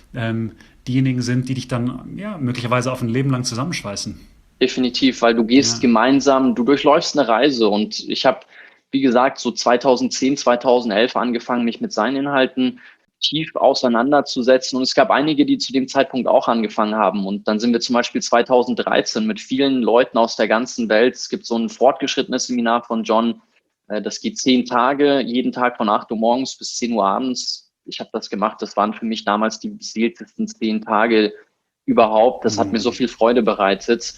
diejenigen sind, die dich dann möglicherweise auf ein Leben lang zusammenschweißen. Definitiv, weil du gehst gemeinsam, du durchläufst eine Reise und ich habe, wie gesagt, so 2010, 2011 angefangen, mich mit seinen Inhalten tief auseinanderzusetzen und es gab einige, die zu dem Zeitpunkt auch angefangen haben und dann sind wir zum Beispiel 2013 mit vielen Leuten aus der ganzen Welt, es gibt so ein fortgeschrittenes Seminar von John, das geht 10 Tage, jeden Tag von 8 Uhr morgens bis 10 Uhr abends. Ich habe das gemacht, das waren für mich damals die beseeltesten 10 Tage überhaupt, das hat mir so viel Freude bereitet,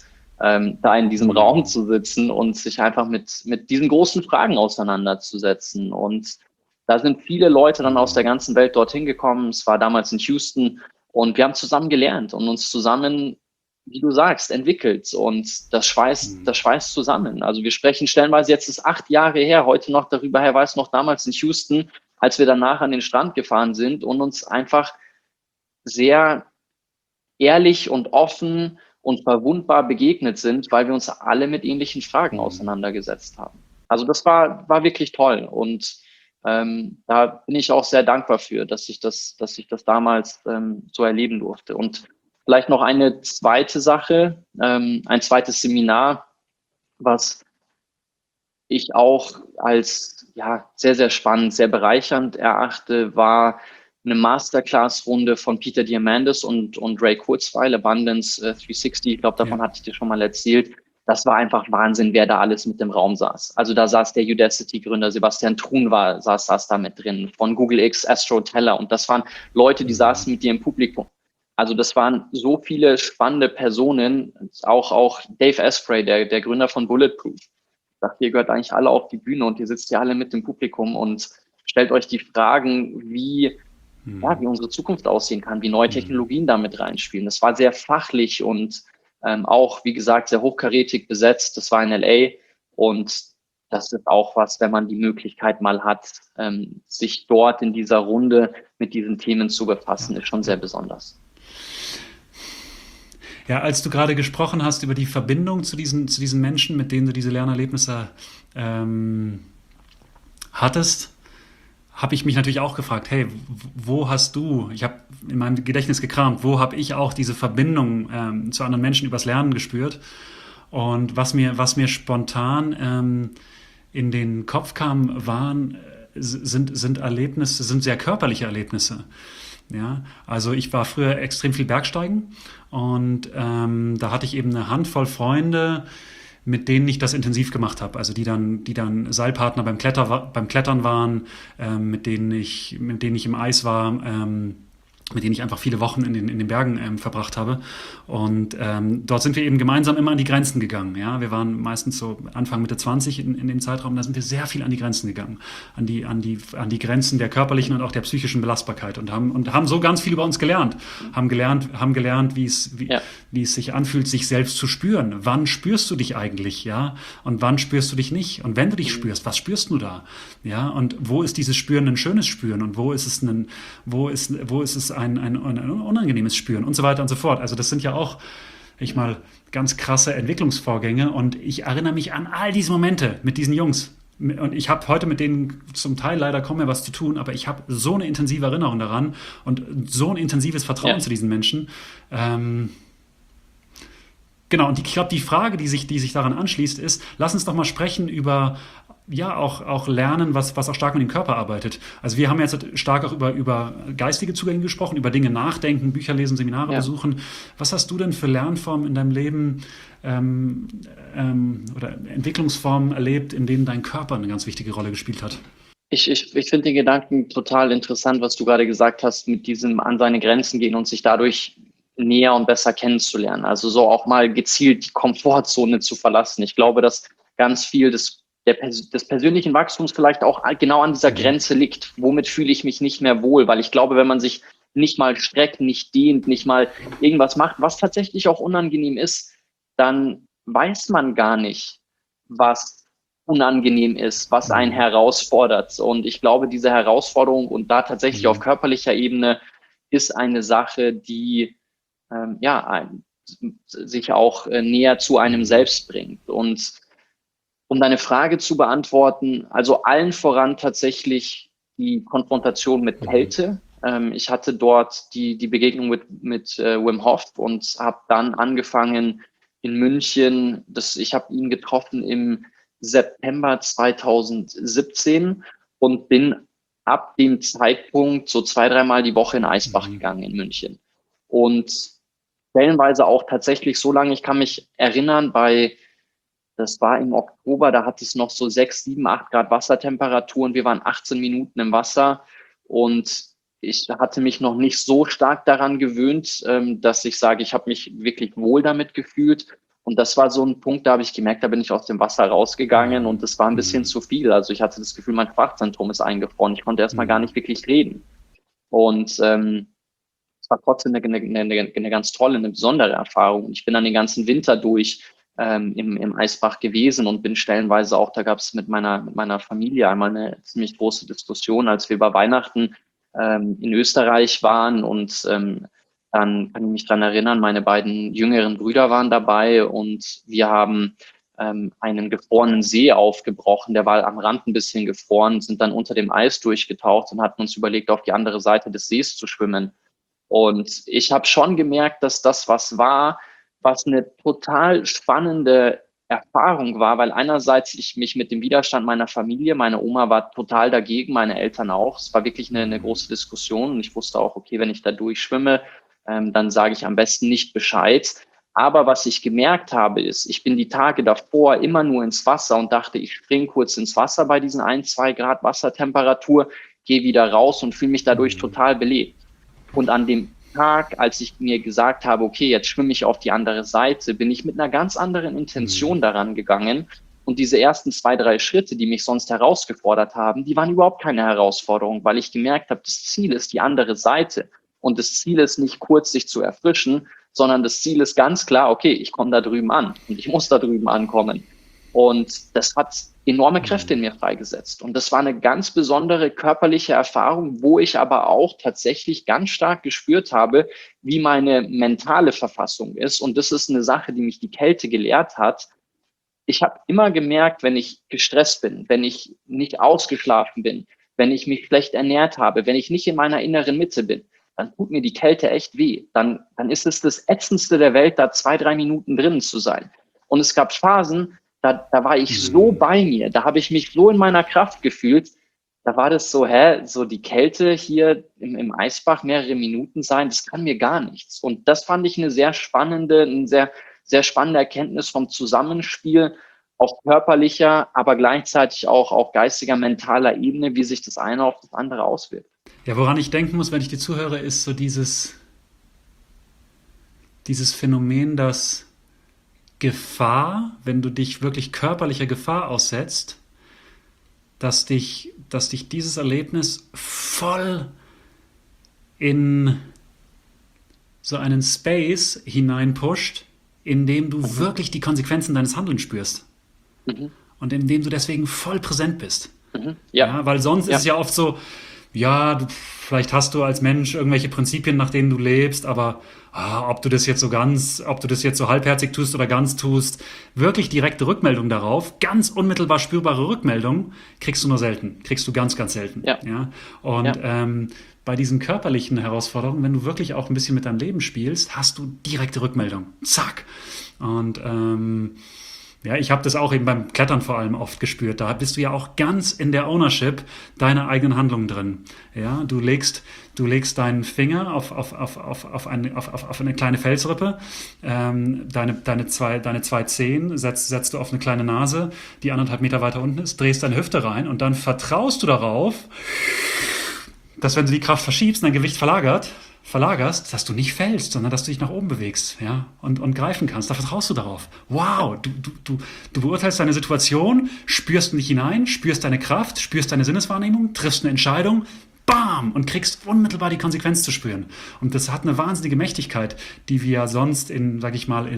da in diesem Raum zu sitzen und sich einfach mit diesen großen Fragen auseinanderzusetzen. Und da sind viele Leute dann aus der ganzen Welt dorthin gekommen. Es war damals in Houston und wir haben zusammen gelernt und uns zusammen, wie du sagst, entwickelt. Und das schweißt zusammen. Also wir sprechen stellenweise, jetzt ist 8 Jahre her, heute noch darüber her, weiß noch damals in Houston, als wir danach an den Strand gefahren sind und uns einfach sehr ehrlich und offen und verwundbar begegnet sind, weil wir uns alle mit ähnlichen Fragen auseinandergesetzt haben. Also das war wirklich toll und da bin ich auch sehr dankbar für, dass ich das damals so erleben durfte. Und vielleicht noch eine zweite Sache, ein zweites Seminar, was ich auch als sehr, sehr spannend, sehr bereichernd erachte, war eine Masterclass-Runde von Peter Diamandis und Ray Kurzweil, Abundance 360. Ich glaube, davon hatte ich dir schon mal erzählt. Das war einfach Wahnsinn, wer da alles mit im Raum saß. Also da saß der Udacity-Gründer Sebastian Thrun saß da mit drin, von Google X, Astro Teller. Und das waren Leute, die saßen mit dir im Publikum. Also das waren so viele spannende Personen, auch Dave Asprey, der Gründer von Bulletproof. Ich dachte, ihr gehört eigentlich alle auf die Bühne und ihr sitzt ja alle mit im Publikum und stellt euch die Fragen, wie unsere Zukunft aussehen kann, wie neue Technologien damit reinspielen. Das war sehr fachlich und auch, wie gesagt, sehr hochkarätig besetzt. Das war in LA und das ist auch was, wenn man die Möglichkeit mal hat, sich dort in dieser Runde mit diesen Themen zu befassen, ist schon sehr besonders. Ja, als du gerade gesprochen hast über die Verbindung zu diesen Menschen, mit denen du diese Lernerlebnisse hattest, habe ich mich natürlich auch gefragt, hey, ich habe in meinem Gedächtnis gekramt, wo habe ich auch diese Verbindung zu anderen Menschen übers Lernen gespürt? Und was mir spontan in den Kopf kam, sind Erlebnisse, sind sehr körperliche Erlebnisse. Ja, also ich war früher extrem viel Bergsteigen und da hatte ich eben eine Handvoll Freunde, mit denen ich das intensiv gemacht habe, also die dann Seilpartner beim Klettern waren, mit denen ich im Eis war mit denen ich einfach viele Wochen in den Bergen verbracht habe. Und dort sind wir eben gemeinsam immer an die Grenzen gegangen. Ja? Wir waren meistens so Anfang, Mitte 20 in dem Zeitraum, da sind wir sehr viel an die Grenzen gegangen. An die Grenzen der körperlichen und auch der psychischen Belastbarkeit und haben so ganz viel über uns gelernt. Haben gelernt, wie es sich anfühlt, sich selbst zu spüren. Wann spürst du dich eigentlich? Ja? Und wann spürst du dich nicht? Und wenn du dich spürst, was spürst du da? Ja? Und wo ist dieses Spüren ein schönes Spüren? Und wo ist es ein unangenehmes Spüren und so weiter und so fort. Also das sind ja auch, ganz krasse Entwicklungsvorgänge und ich erinnere mich an all diese Momente mit diesen Jungs. Und ich habe heute mit denen zum Teil leider kaum mehr was zu tun, aber ich habe so eine intensive Erinnerung daran und so ein intensives Vertrauen zu diesen Menschen. Genau, und ich glaube, die Frage, die sich daran anschließt, ist, lass uns doch mal sprechen über auch Lernen, was auch stark mit dem Körper arbeitet. Also wir haben jetzt stark auch über geistige Zugänge gesprochen, über Dinge nachdenken, Bücher lesen, Seminare besuchen. Was hast du denn für Lernformen in deinem Leben oder Entwicklungsformen erlebt, in denen dein Körper eine ganz wichtige Rolle gespielt hat? Ich finde den Gedanken total interessant, was du gerade gesagt hast, mit diesem an seine Grenzen gehen und sich dadurch näher und besser kennenzulernen. Also so auch mal gezielt die Komfortzone zu verlassen. Ich glaube, dass ganz viel des persönlichen Wachstums vielleicht auch genau an dieser Grenze liegt. Womit fühle ich mich nicht mehr wohl? Weil ich glaube, wenn man sich nicht mal streckt, nicht dehnt, nicht mal irgendwas macht, was tatsächlich auch unangenehm ist, dann weiß man gar nicht, was unangenehm ist, was einen herausfordert. Und ich glaube, diese Herausforderung und da tatsächlich auf körperlicher Ebene ist eine Sache, die sich auch näher zu einem selbst bringt. Und um deine Frage zu beantworten, also allen voran tatsächlich die Konfrontation mit Kälte. Ich hatte dort die Begegnung mit Wim Hof und habe dann angefangen in München. Ich habe ihn getroffen im September 2017 und bin ab dem Zeitpunkt so 2-3 Mal die Woche in Eisbach gegangen in München. Und stellenweise auch tatsächlich so lange, ich kann mich erinnern, das war im Oktober, da hat es noch so 6, 7, 8 Grad Wassertemperatur und wir waren 18 Minuten im Wasser und ich hatte mich noch nicht so stark daran gewöhnt, dass ich sage, ich habe mich wirklich wohl damit gefühlt. Und das war so ein Punkt, da habe ich gemerkt, da bin ich aus dem Wasser rausgegangen und das war ein bisschen zu viel. Also ich hatte das Gefühl, mein Sprachzentrum ist eingefroren. Ich konnte erstmal gar nicht wirklich reden. Und es war trotzdem eine ganz tolle, eine besondere Erfahrung. Ich bin dann den ganzen Winter durch im Eisbach gewesen und bin stellenweise auch, da gab es mit meiner Familie einmal eine ziemlich große Diskussion, als wir über Weihnachten in Österreich waren und dann kann ich mich dran erinnern, meine beiden jüngeren Brüder waren dabei und wir haben einen gefrorenen See aufgebrochen, der war am Rand ein bisschen gefroren, sind dann unter dem Eis durchgetaucht und hatten uns überlegt, auf die andere Seite des Sees zu schwimmen. Und ich habe schon gemerkt, dass das was eine total spannende Erfahrung war, weil einerseits ich mich mit dem Widerstand meiner Familie, meine Oma war total dagegen, meine Eltern auch. Es war wirklich eine große Diskussion und ich wusste auch, okay, wenn ich da durchschwimme, dann sage ich am besten nicht Bescheid. Aber was ich gemerkt habe, ist, ich bin die Tage davor immer nur ins Wasser und dachte, ich springe kurz ins Wasser bei diesen 1-2 Grad Wassertemperatur, gehe wieder raus und fühle mich dadurch total belebt. Und an dem Tag, als ich mir gesagt habe, okay, jetzt schwimme ich auf die andere Seite, bin ich mit einer ganz anderen Intention daran gegangen. Und diese ersten 2-3 Schritte, die mich sonst herausgefordert haben, die waren überhaupt keine Herausforderung, weil ich gemerkt habe, das Ziel ist die andere Seite. Und das Ziel ist nicht kurz sich zu erfrischen, sondern das Ziel ist ganz klar, okay, ich komme da drüben an und ich muss da drüben ankommen. Und das hat enorme Kräfte in mir freigesetzt. Und das war eine ganz besondere körperliche Erfahrung, wo ich aber auch tatsächlich ganz stark gespürt habe, wie meine mentale Verfassung ist. Und das ist eine Sache, die mich die Kälte gelehrt hat. Ich habe immer gemerkt, wenn ich gestresst bin, wenn ich nicht ausgeschlafen bin, wenn ich mich schlecht ernährt habe, wenn ich nicht in meiner inneren Mitte bin, dann tut mir die Kälte echt weh. Dann ist es das Ätzendste der Welt, da 2-3 Minuten drinnen zu sein. Und es gab Phasen, da war ich so bei mir, da habe ich mich so in meiner Kraft gefühlt. Da war das so, so die Kälte hier im Eisbach mehrere Minuten sein, das kann mir gar nichts. Und das fand ich eine sehr spannende Erkenntnis vom Zusammenspiel auf körperlicher, aber gleichzeitig auch auf geistiger, mentaler Ebene, wie sich das eine auf das andere auswirkt. Ja, woran ich denken muss, wenn ich dir zuhöre, ist so dieses Phänomen, dass Gefahr, wenn du dich wirklich körperlicher Gefahr aussetzt, dass dich dieses Erlebnis voll in so einen Space hineinpusht, in dem du Mhm. wirklich die Konsequenzen deines Handelns spürst Mhm. und in dem du deswegen voll präsent bist. Mhm. Ja, Ja, weil sonst ist es ja, ja oft so, ja, vielleicht hast du als Mensch irgendwelche Prinzipien, nach denen du lebst, aber ob du das jetzt so halbherzig tust oder ganz tust, wirklich direkte Rückmeldung darauf, ganz unmittelbar spürbare Rückmeldung, kriegst du nur selten, kriegst du ganz, ganz selten. ja, Ja? Und ja. bei diesen körperlichen Herausforderungen, wenn du wirklich auch ein bisschen mit deinem Leben spielst, hast du direkte Rückmeldung. Zack. Und ja, ich habe das auch eben beim Klettern vor allem oft gespürt. Da bist du ja auch ganz in der Ownership deiner eigenen Handlungen drin. Ja, du legst deinen Finger auf eine kleine Felsrippe, deine zwei Zehen setzt du auf eine kleine Nase, die 1,5 Meter weiter unten ist, drehst deine Hüfte rein und dann vertraust du darauf, dass wenn du die Kraft verschiebst und dein Gewicht verlagerst, dass du nicht fällst, sondern dass du dich nach oben bewegst, ja, und greifen kannst. Da vertraust du darauf. Wow, du beurteilst deine Situation, spürst in dich hinein, spürst deine Kraft, spürst deine Sinneswahrnehmung, triffst eine Entscheidung, bam, und kriegst unmittelbar die Konsequenz zu spüren. Und das hat eine wahnsinnige Mächtigkeit, die wir sonst sag ich mal,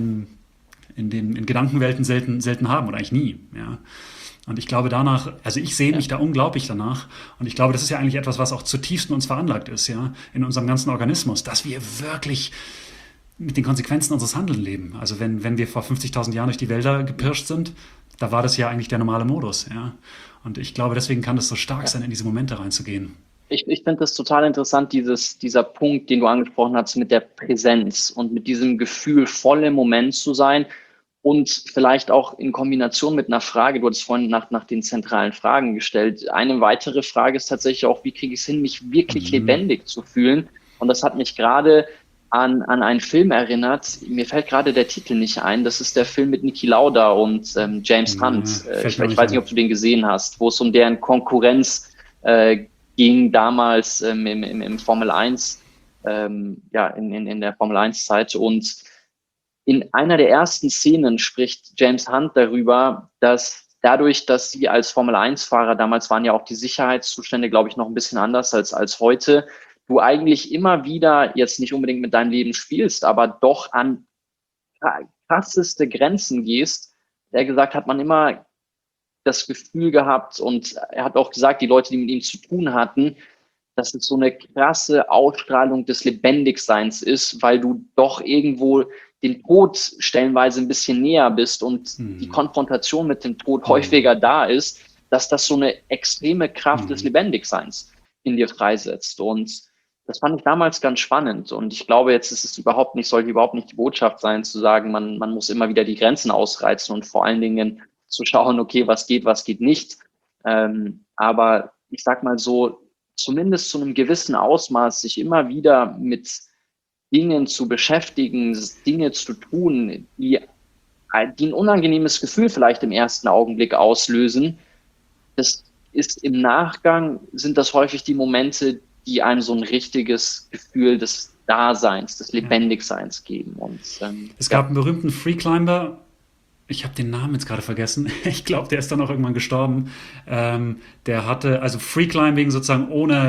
in Gedankenwelten selten haben oder eigentlich nie, ja. Und ich glaube also ich sehe Ja. mich da unglaublich danach. Und ich glaube, das ist ja eigentlich etwas, was auch zutiefst in uns veranlagt ist, ja, in unserem ganzen Organismus, dass wir wirklich mit den Konsequenzen unseres Handelns leben. Also wenn wir vor 50.000 Jahren durch die Wälder gepirscht sind, da war das ja eigentlich der normale Modus, ja. Und ich glaube, deswegen kann das so stark Ja. sein, in diese Momente reinzugehen. Ich finde das total interessant, dieser Punkt, den du angesprochen hast, mit der Präsenz und mit diesem Gefühl, voll im Moment zu sein und vielleicht auch in Kombination mit einer Frage, du hattest vorhin nach den zentralen Fragen gestellt. Eine weitere Frage ist tatsächlich auch, wie kriege ich es hin, mich wirklich Mhm. lebendig zu fühlen? Und das hat mich gerade an einen Film erinnert. Mir fällt gerade der Titel nicht ein. Das ist der Film mit Niki Lauda und James Ja, Hunt. fällt mir auch Ich nicht weiß nicht, ein. ob du den gesehen hast, wo es um deren Konkurrenz ging damals im Formel 1, ja, in der Formel 1 Zeit. Und in einer der ersten Szenen spricht James Hunt darüber, dass dadurch, dass sie als Formel 1-Fahrer, damals waren ja auch die Sicherheitszustände, glaube ich, noch ein bisschen anders als heute, du eigentlich immer wieder jetzt nicht unbedingt mit deinem Leben spielst, aber doch an krasseste Grenzen gehst. Er gesagt hat, man immer das Gefühl gehabt und er hat auch gesagt, die Leute, die mit ihm zu tun hatten, dass es so eine krasse Ausstrahlung des Lebendigseins ist, weil du doch irgendwo den Tod stellenweise ein bisschen näher bist und die Mhm. Konfrontation mit dem Tod Mhm. häufiger da ist, dass das so eine extreme Kraft des Mhm. Lebendigseins in dir freisetzt. Und das fand ich damals ganz spannend. Und ich glaube, jetzt ist es sollte überhaupt nicht die Botschaft sein, zu sagen, man muss immer wieder die Grenzen ausreizen und vor allen Dingen zu schauen, okay, was geht nicht. Aber ich sag mal so, zumindest zu einem gewissen Ausmaß sich immer wieder mit Dingen zu beschäftigen, Dinge zu tun, die ein unangenehmes Gefühl vielleicht im ersten Augenblick auslösen. Das ist im Nachgang, sind das häufig die Momente, die einem so ein richtiges Gefühl des Daseins, des Ja. Lebendigseins geben. Und Es gab ja. einen berühmten Freeclimber, ich habe den Namen jetzt gerade vergessen. Ich glaube, der ist dann auch irgendwann gestorben. Der hatte, also Freeclimbing sozusagen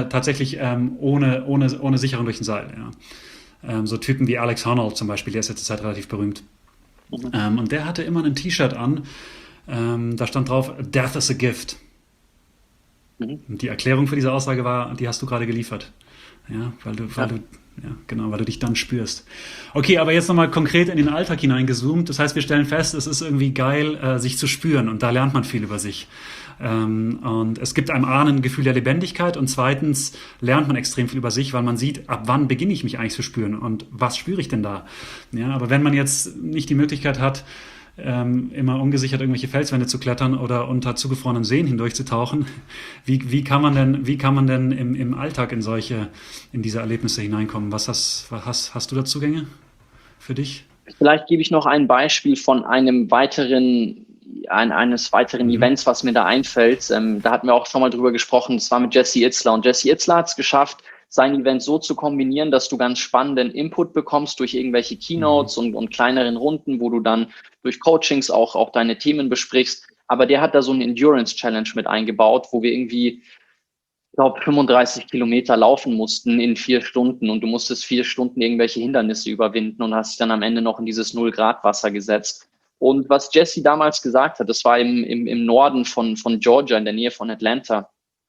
ohne Sicherung durch ein Seil. Ja. So Typen wie Alex Honnold zum Beispiel, der ist jetzt zur Zeit relativ berühmt. Mhm. Und der hatte immer ein T-Shirt an, da stand drauf, Death is a Gift. Mhm. Und die Erklärung für diese Aussage war, die hast du gerade geliefert. Ja, Ja. ja, genau, weil du dich dann spürst. Okay, aber jetzt nochmal konkret in den Alltag hineingezoomt. Das heißt, wir stellen fest, es ist irgendwie geil, sich zu spüren und da lernt man viel über sich. Und es gibt einem A ein Gefühl der Lebendigkeit und zweitens lernt man extrem viel über sich, weil man sieht, ab wann beginne ich mich eigentlich zu spüren und was spüre ich denn da. Ja, aber wenn man jetzt nicht die Möglichkeit hat, immer ungesichert irgendwelche Felswände zu klettern oder unter zugefrorenen Seen hindurchzutauchen. Wie kann man denn im Alltag in diese Erlebnisse hineinkommen? Hast du da Zugänge für dich? Vielleicht gebe ich noch ein Beispiel von einem weiteren eines weiteren Events, was mir da einfällt. Da hatten wir auch schon mal drüber gesprochen. Das war mit Jesse Itzler. Und Jesse Itzler hat es geschafft, sein Event so zu kombinieren, dass du ganz spannenden Input bekommst durch irgendwelche Keynotes und kleineren Runden, wo du dann durch Coachings auch deine Themen besprichst. Aber der hat da so eine Endurance Challenge mit eingebaut, wo wir irgendwie, ich glaube, 35 Kilometer laufen mussten in 4 Stunden und du musstest 4 Stunden irgendwelche Hindernisse überwinden und hast dich dann am Ende noch in dieses 0-Grad-Wasser gesetzt. Und was Jesse damals gesagt hat, das war im Norden von Georgia, in der Nähe von Atlanta.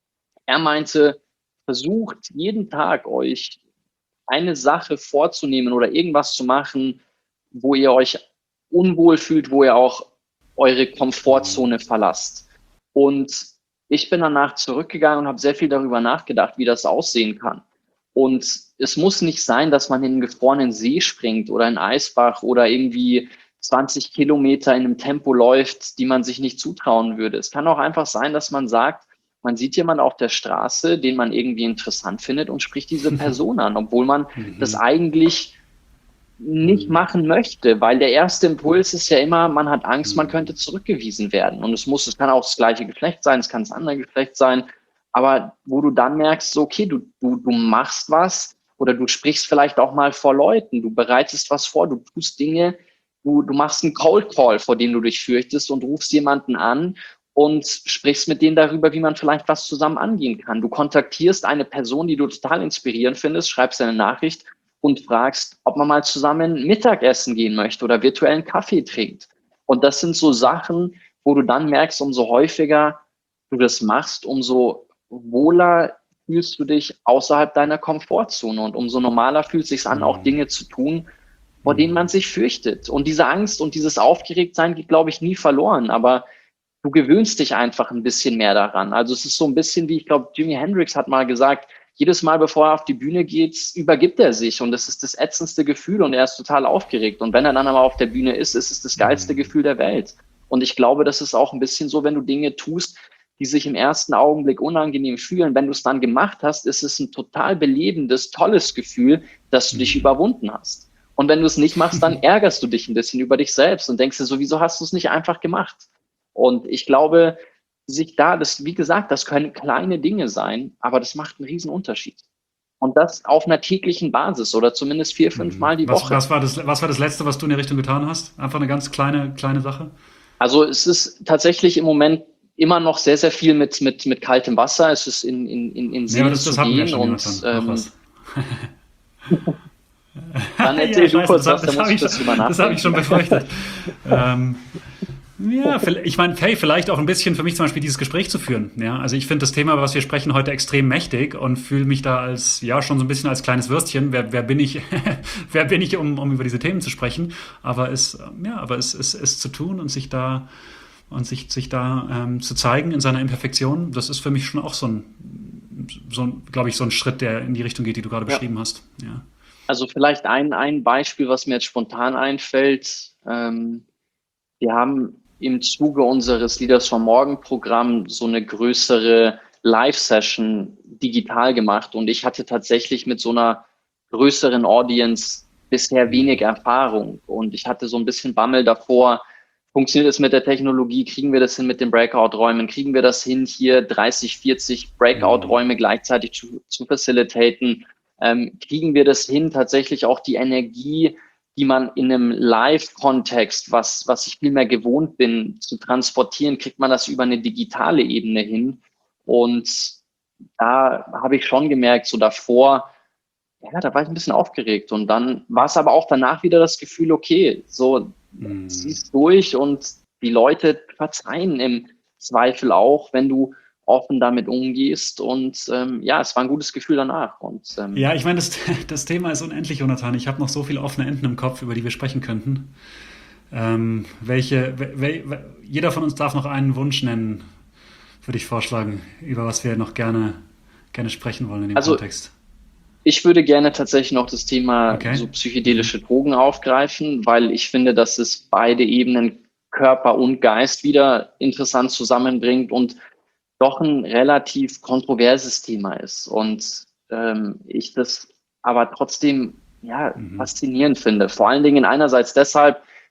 Er meinte, versucht jeden Tag euch eine Sache vorzunehmen oder irgendwas zu machen, wo ihr euch unwohl fühlt, wo ihr auch eure Komfortzone verlasst. Und ich bin danach zurückgegangen und habe sehr viel darüber nachgedacht, wie das aussehen kann. Und es muss nicht sein, dass man in einen gefrorenen See springt oder in einen Eisbach oder irgendwie 20 Kilometer in einem Tempo läuft, die man sich nicht zutrauen würde. Es kann auch einfach sein, dass man sagt, man sieht jemanden auf der Straße, den man irgendwie interessant findet und spricht diese Person an, obwohl man das eigentlich nicht machen möchte, weil der erste Impuls ist ja immer, man hat Angst, man könnte zurückgewiesen werden. Und es kann auch das gleiche Geschlecht sein, es kann das andere Geschlecht sein, aber wo du dann merkst, so, okay, du machst was oder du sprichst vielleicht auch mal vor Leuten, du bereitest was vor, du tust Dinge, du machst einen Cold Call, vor dem du dich fürchtest und rufst jemanden an und sprichst mit denen darüber, wie man vielleicht was zusammen angehen kann. Du kontaktierst eine Person, die du total inspirierend findest, schreibst eine Nachricht und fragst, ob man mal zusammen Mittagessen gehen möchte oder virtuellen Kaffee trinkt. Und das sind so Sachen, wo du dann merkst, umso häufiger du das machst, umso wohler fühlst du dich außerhalb deiner Komfortzone und umso normaler fühlt es sich an, auch Dinge zu tun, vor denen man sich fürchtet. Und diese Angst und dieses Aufgeregtsein geht, glaube ich, nie verloren, aber du gewöhnst dich einfach ein bisschen mehr daran. Also es ist so ein bisschen wie, ich glaube, Jimi Hendrix hat mal gesagt, jedes Mal, bevor er auf die Bühne geht, übergibt er sich und das ist das ätzendste Gefühl und er ist total aufgeregt. Und wenn er dann aber auf der Bühne ist es das geilste Gefühl der Welt. Und ich glaube, das ist auch ein bisschen so, wenn du Dinge tust, die sich im ersten Augenblick unangenehm fühlen. Wenn du es dann gemacht hast, ist es ein total belebendes, tolles Gefühl, dass du dich überwunden hast. Und wenn du es nicht machst, dann ärgerst du dich ein bisschen über dich selbst und denkst dir so, wieso hast du es nicht einfach gemacht? Und ich glaube, wie gesagt, das können kleine Dinge sein, aber das macht einen riesen Unterschied. Und das auf einer täglichen Basis oder zumindest 4, 5 Mal die Woche. Was war das Letzte, was du in der Richtung getan hast? Einfach eine ganz kleine Sache? Also es ist tatsächlich im Moment immer noch sehr, sehr viel mit kaltem Wasser. Es ist in Seen das zu haben wir gehen schon, und was. dann erzähl du kurz was, da muss ich das drüber nachdenken. Das habe ich schon befürchtet. Ja, ich meine, hey, vielleicht auch ein bisschen für mich zum Beispiel dieses Gespräch zu führen. Ja, also ich finde das Thema, was wir sprechen, heute extrem mächtig und fühle mich da als, ja, schon so ein bisschen als kleines Würstchen. Wer bin ich, wer bin ich, um über diese Themen zu sprechen? Aber es zu tun und sich da zu zeigen in seiner Imperfektion, das ist für mich schon auch so ein, glaube ich, so ein Schritt, der in die Richtung geht, die du gerade beschrieben hast. Ja. Also vielleicht ein Beispiel, was mir jetzt spontan einfällt. Wir haben im Zuge unseres Leaders vom Morgen Programm so eine größere Live-Session digital gemacht und ich hatte tatsächlich mit so einer größeren Audience bisher wenig Erfahrung und ich hatte so ein bisschen Bammel davor, funktioniert es mit der Technologie, kriegen wir das hin mit den Breakout-Räumen, kriegen wir das hin, hier 30, 40 Breakout-Räume gleichzeitig zu facilitaten, kriegen wir das hin, tatsächlich auch die Energie, die man in einem Live-Kontext, was ich viel mehr gewohnt bin, zu transportieren, kriegt man das über eine digitale Ebene hin. Und da habe ich schon gemerkt, so davor, ja, da war ich ein bisschen aufgeregt. Und dann war es aber auch danach wieder das Gefühl, okay, so ziehst durch und die Leute verzeihen im Zweifel auch, wenn du offen damit umgehst und ja, es war ein gutes Gefühl danach. Und, ja, ich meine, das Thema ist unendlich, Jonathan. Ich habe noch so viele offene Enden im Kopf, über die wir sprechen könnten. Jeder von uns darf noch einen Wunsch nennen, würde ich vorschlagen, über was wir noch gerne sprechen wollen in dem Kontext. Ich würde gerne tatsächlich noch das Thema so psychedelische Drogen aufgreifen, weil ich finde, dass es beide Ebenen, Körper und Geist, wieder interessant zusammenbringt und doch ein relativ kontroverses Thema ist und ich das aber trotzdem faszinierend finde. Vor allen Dingen einerseits deshalb,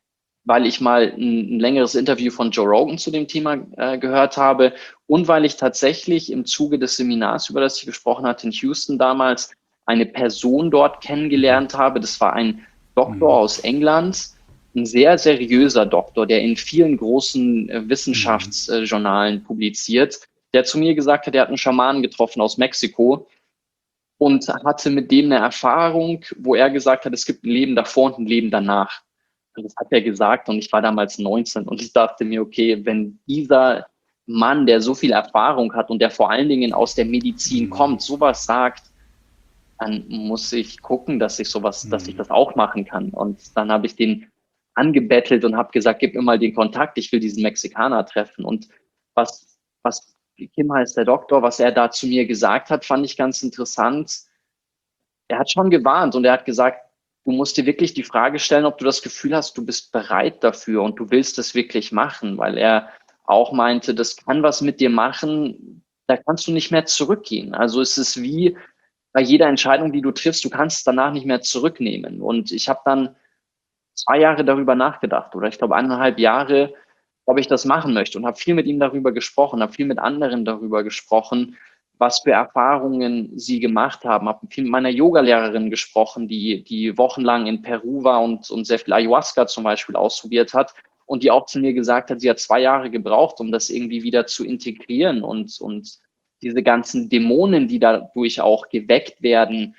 weil ich mal ein längeres Interview von Joe Rogan zu dem Thema gehört habe und weil ich tatsächlich im Zuge des Seminars, über das ich gesprochen hatte in Houston damals, eine Person dort kennengelernt habe. Das war ein Doktor aus England, ein sehr seriöser Doktor, der in vielen großen Wissenschaftsjournalen publiziert, der zu mir gesagt hat, er hat einen Schamanen getroffen aus Mexiko und hatte mit dem eine Erfahrung, wo er gesagt hat, es gibt ein Leben davor und ein Leben danach. Und das hat er gesagt und ich war damals 19 und ich dachte mir, okay, wenn dieser Mann, der so viel Erfahrung hat und der vor allen Dingen aus der Medizin kommt, sowas sagt, dann muss ich gucken, dass ich das auch machen kann. Und dann habe ich den angebettelt und habe gesagt, gib mir mal den Kontakt, ich will diesen Mexikaner treffen. Und was Kim heißt der Doktor, was er da zu mir gesagt hat, fand ich ganz interessant. Er hat schon gewarnt und er hat gesagt, du musst dir wirklich die Frage stellen, ob du das Gefühl hast, du bist bereit dafür und du willst es wirklich machen, weil er auch meinte, das kann was mit dir machen, da kannst du nicht mehr zurückgehen. Also es ist wie bei jeder Entscheidung, die du triffst, du kannst es danach nicht mehr zurücknehmen. Und ich habe dann 2 Jahre darüber nachgedacht oder ich glaube 1,5 Jahre, ob ich das machen möchte und habe viel mit ihm darüber gesprochen, habe viel mit anderen darüber gesprochen, was für Erfahrungen sie gemacht haben, habe viel mit meiner Yogalehrerin gesprochen, die wochenlang in Peru war und sehr viel Ayahuasca zum Beispiel ausprobiert hat und die auch zu mir gesagt hat, sie hat 2 Jahre gebraucht, um das irgendwie wieder zu integrieren und diese ganzen Dämonen, die dadurch auch geweckt werden,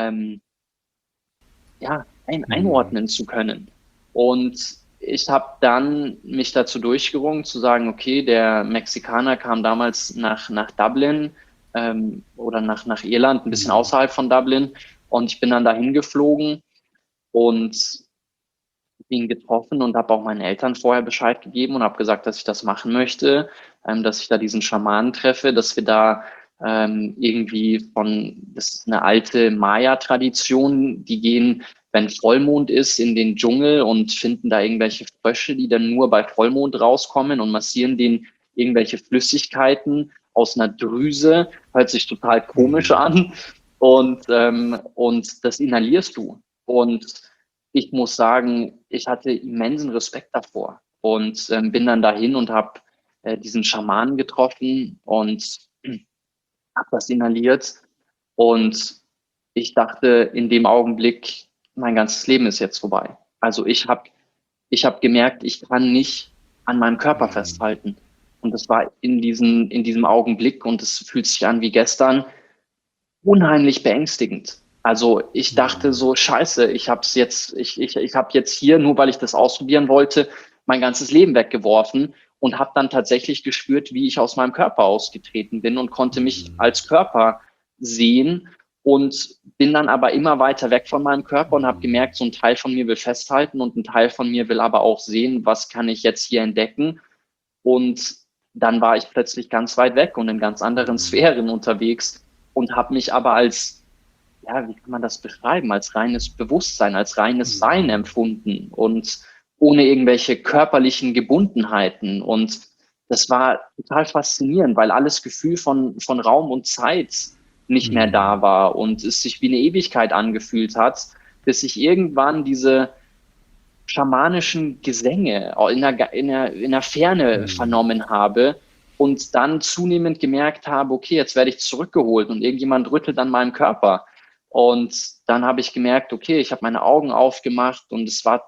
ja, einordnen zu können. Und ich habe dann mich dazu durchgerungen, zu sagen, okay, der Mexikaner kam damals nach Dublin oder nach Irland, ein bisschen außerhalb von Dublin. Und ich bin dann dahin geflogen und ihn getroffen und habe auch meinen Eltern vorher Bescheid gegeben und habe gesagt, dass ich das machen möchte, dass ich da diesen Schamanen treffe, dass wir da irgendwie das ist eine alte Maya-Tradition, die gehen, wenn Vollmond ist, in den Dschungel und finden da irgendwelche Frösche, die dann nur bei Vollmond rauskommen und massieren denen irgendwelche Flüssigkeiten aus einer Drüse, hört sich total komisch an und das inhalierst du. Und ich muss sagen, ich hatte immensen Respekt davor und bin dann dahin und habe diesen Schamanen getroffen und habe das inhaliert. Und ich dachte in dem Augenblick, mein ganzes Leben ist jetzt vorbei. Also ich hab gemerkt, ich kann nicht an meinem Körper festhalten. Und das war in diesem Augenblick, und es fühlt sich an wie gestern, unheimlich beängstigend. Also ich dachte so, scheiße, ich habe jetzt hier, nur weil ich das ausprobieren wollte, mein ganzes Leben weggeworfen und habe dann tatsächlich gespürt, wie ich aus meinem Körper ausgetreten bin und konnte mich als Körper sehen und bin dann aber immer weiter weg von meinem Körper und habe gemerkt, so ein Teil von mir will festhalten und ein Teil von mir will aber auch sehen, was kann ich jetzt hier entdecken. Und dann war ich plötzlich ganz weit weg und in ganz anderen Sphären unterwegs und habe mich aber als, ja, wie kann man das beschreiben, als reines Bewusstsein, als reines Sein empfunden und ohne irgendwelche körperlichen Gebundenheiten. Und das war total faszinierend, weil alles Gefühl von Raum und Zeit nicht mehr da war und es sich wie eine Ewigkeit angefühlt hat, bis ich irgendwann diese schamanischen Gesänge in der Ferne vernommen habe und dann zunehmend gemerkt habe, okay, jetzt werde ich zurückgeholt und irgendjemand rüttelt an meinem Körper. Und dann habe ich gemerkt, okay, ich habe meine Augen aufgemacht und es war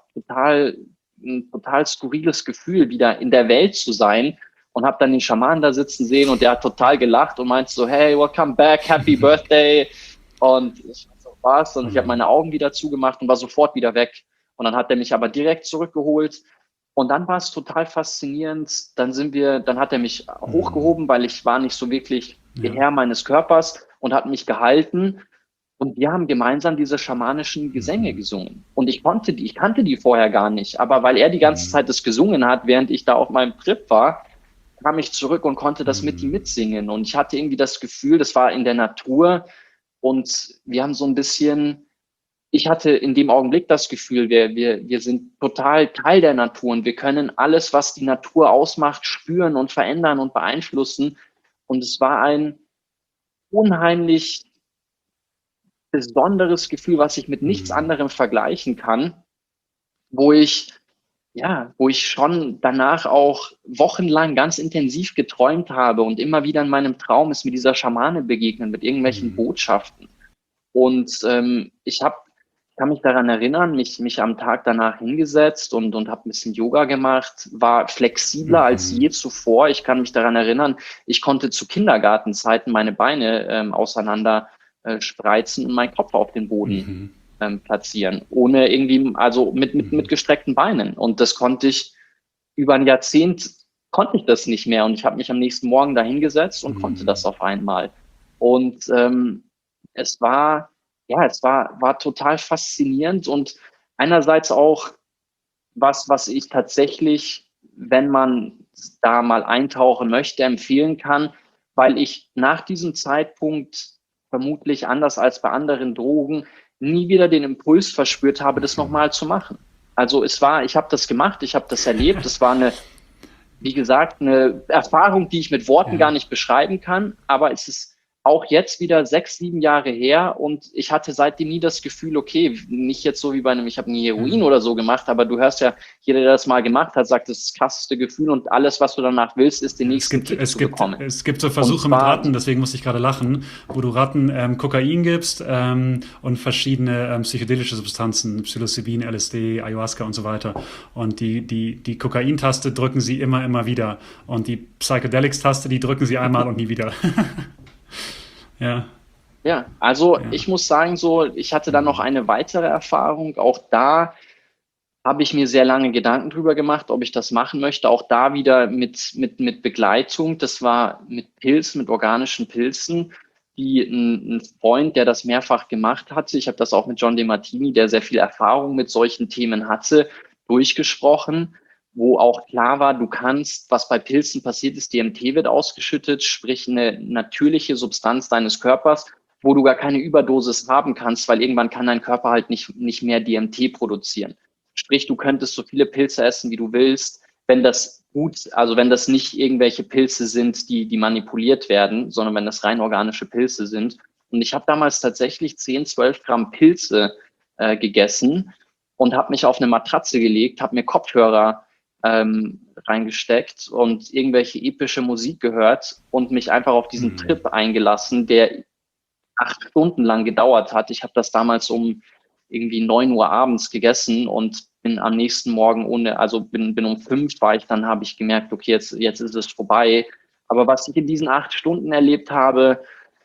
ein total skurriles Gefühl, wieder in der Welt zu sein und habe dann den Schaman da sitzen sehen und der hat total gelacht und meinte so, hey, welcome back, happy birthday. Und ich war so, was? Und ich habe meine Augen wieder zugemacht und war sofort wieder weg. Und dann hat er mich aber direkt zurückgeholt. Und dann war es total faszinierend. Dann hat er mich hochgehoben, weil ich war nicht so wirklich der Herr meines Körpers und hat mich gehalten. Und wir haben gemeinsam diese schamanischen Gesänge gesungen. Und ich kannte die vorher gar nicht. Aber weil er die ganze Zeit das gesungen hat, während ich da auf meinem Trip war, kam ich zurück und konnte das mit ihm mitsingen. Und ich hatte irgendwie das Gefühl, das war in der Natur. Und wir haben so ein bisschen, ich hatte in dem Augenblick das Gefühl, wir sind total Teil der Natur und wir können alles, was die Natur ausmacht, spüren und verändern und beeinflussen. Und es war ein unheimlich besonderes Gefühl, was ich mit nichts anderem vergleichen kann, wo ich ja, wo ich schon danach auch wochenlang ganz intensiv geträumt habe und immer wieder in meinem Traum ist mir dieser Schamane begegnet mit irgendwelchen Mhm. Botschaften. Und kann mich daran erinnern, mich am Tag danach hingesetzt und habe ein bisschen Yoga gemacht, war flexibler als Mhm. je zuvor. Ich kann mich daran erinnern, ich konnte zu Kindergartenzeiten meine Beine auseinander spreizen und meinen Kopf auf den Boden Mhm. platzieren, ohne irgendwie, also mit Mhm. gestreckten Beinen. Und das konnte ich über ein Jahrzehnt, konnte ich das nicht mehr. Und ich habe mich am nächsten Morgen da hingesetzt und konnte das Mhm. auf einmal. Und es war, ja, war total faszinierend und einerseits auch was ich tatsächlich, wenn man da mal eintauchen möchte, empfehlen kann, weil ich nach diesem Zeitpunkt vermutlich anders als bei anderen Drogen nie wieder den Impuls verspürt habe, das Mhm. nochmal zu machen. Also ich habe das gemacht, ich habe das erlebt, es war wie gesagt, eine Erfahrung, die ich mit Worten gar Ja. nicht beschreiben kann, aber es ist auch jetzt wieder 6, 7 Jahre her und ich hatte seitdem nie das Gefühl, okay, nicht jetzt so wie bei einem, ich habe nie Ja. Heroin oder so gemacht, aber du hörst ja, jeder, der das mal gemacht hat, sagt, das ist das krasseste Gefühl und alles, was du danach willst, ist den Ja, nächsten Kick zu bekommen. es gibt so Und Versuche mit zwar, Ratten, deswegen musste ich gerade lachen, wo du Ratten Kokain gibst und verschiedene psychedelische Substanzen, Psilocybin, LSD, Ayahuasca und so weiter. Und die Kokaintaste drücken sie immer, immer wieder. Und die Psychedelics-Taste, die drücken sie einmal und nie wieder. Ja, ja, also ja. ich muss sagen, so, ich hatte dann noch Mhm. eine weitere Erfahrung, auch da habe ich mir sehr lange Gedanken drüber gemacht, ob ich das machen möchte. Auch da wieder mit Begleitung. Das war mit Pilzen, mit organischen Pilzen, die ein Freund, der das mehrfach gemacht hatte, ich habe das auch mit John DeMartini, der sehr viel Erfahrung mit solchen Themen hatte, durchgesprochen, wo auch klar war, du kannst, was bei Pilzen passiert ist, DMT wird ausgeschüttet, sprich eine natürliche Substanz deines Körpers, wo du gar keine Überdosis haben kannst, weil irgendwann kann dein Körper halt nicht mehr DMT produzieren. Sprich, du könntest so viele Pilze essen, wie du willst, wenn das gut, also wenn das nicht irgendwelche Pilze sind, die manipuliert werden, sondern wenn das rein organische Pilze sind. Und ich habe damals tatsächlich 10, 12 Gramm Pilze gegessen und habe mich auf eine Matratze gelegt, habe mir Kopfhörer reingesteckt und irgendwelche epische Musik gehört und mich einfach auf diesen Mhm. Trip eingelassen, der 8 Stunden lang gedauert hat. Ich habe das damals um irgendwie 9 Uhr abends gegessen und bin am nächsten Morgen also bin um 5 war ich, dann habe ich gemerkt, okay, jetzt ist es vorbei. Aber was ich in diesen 8 Stunden erlebt habe,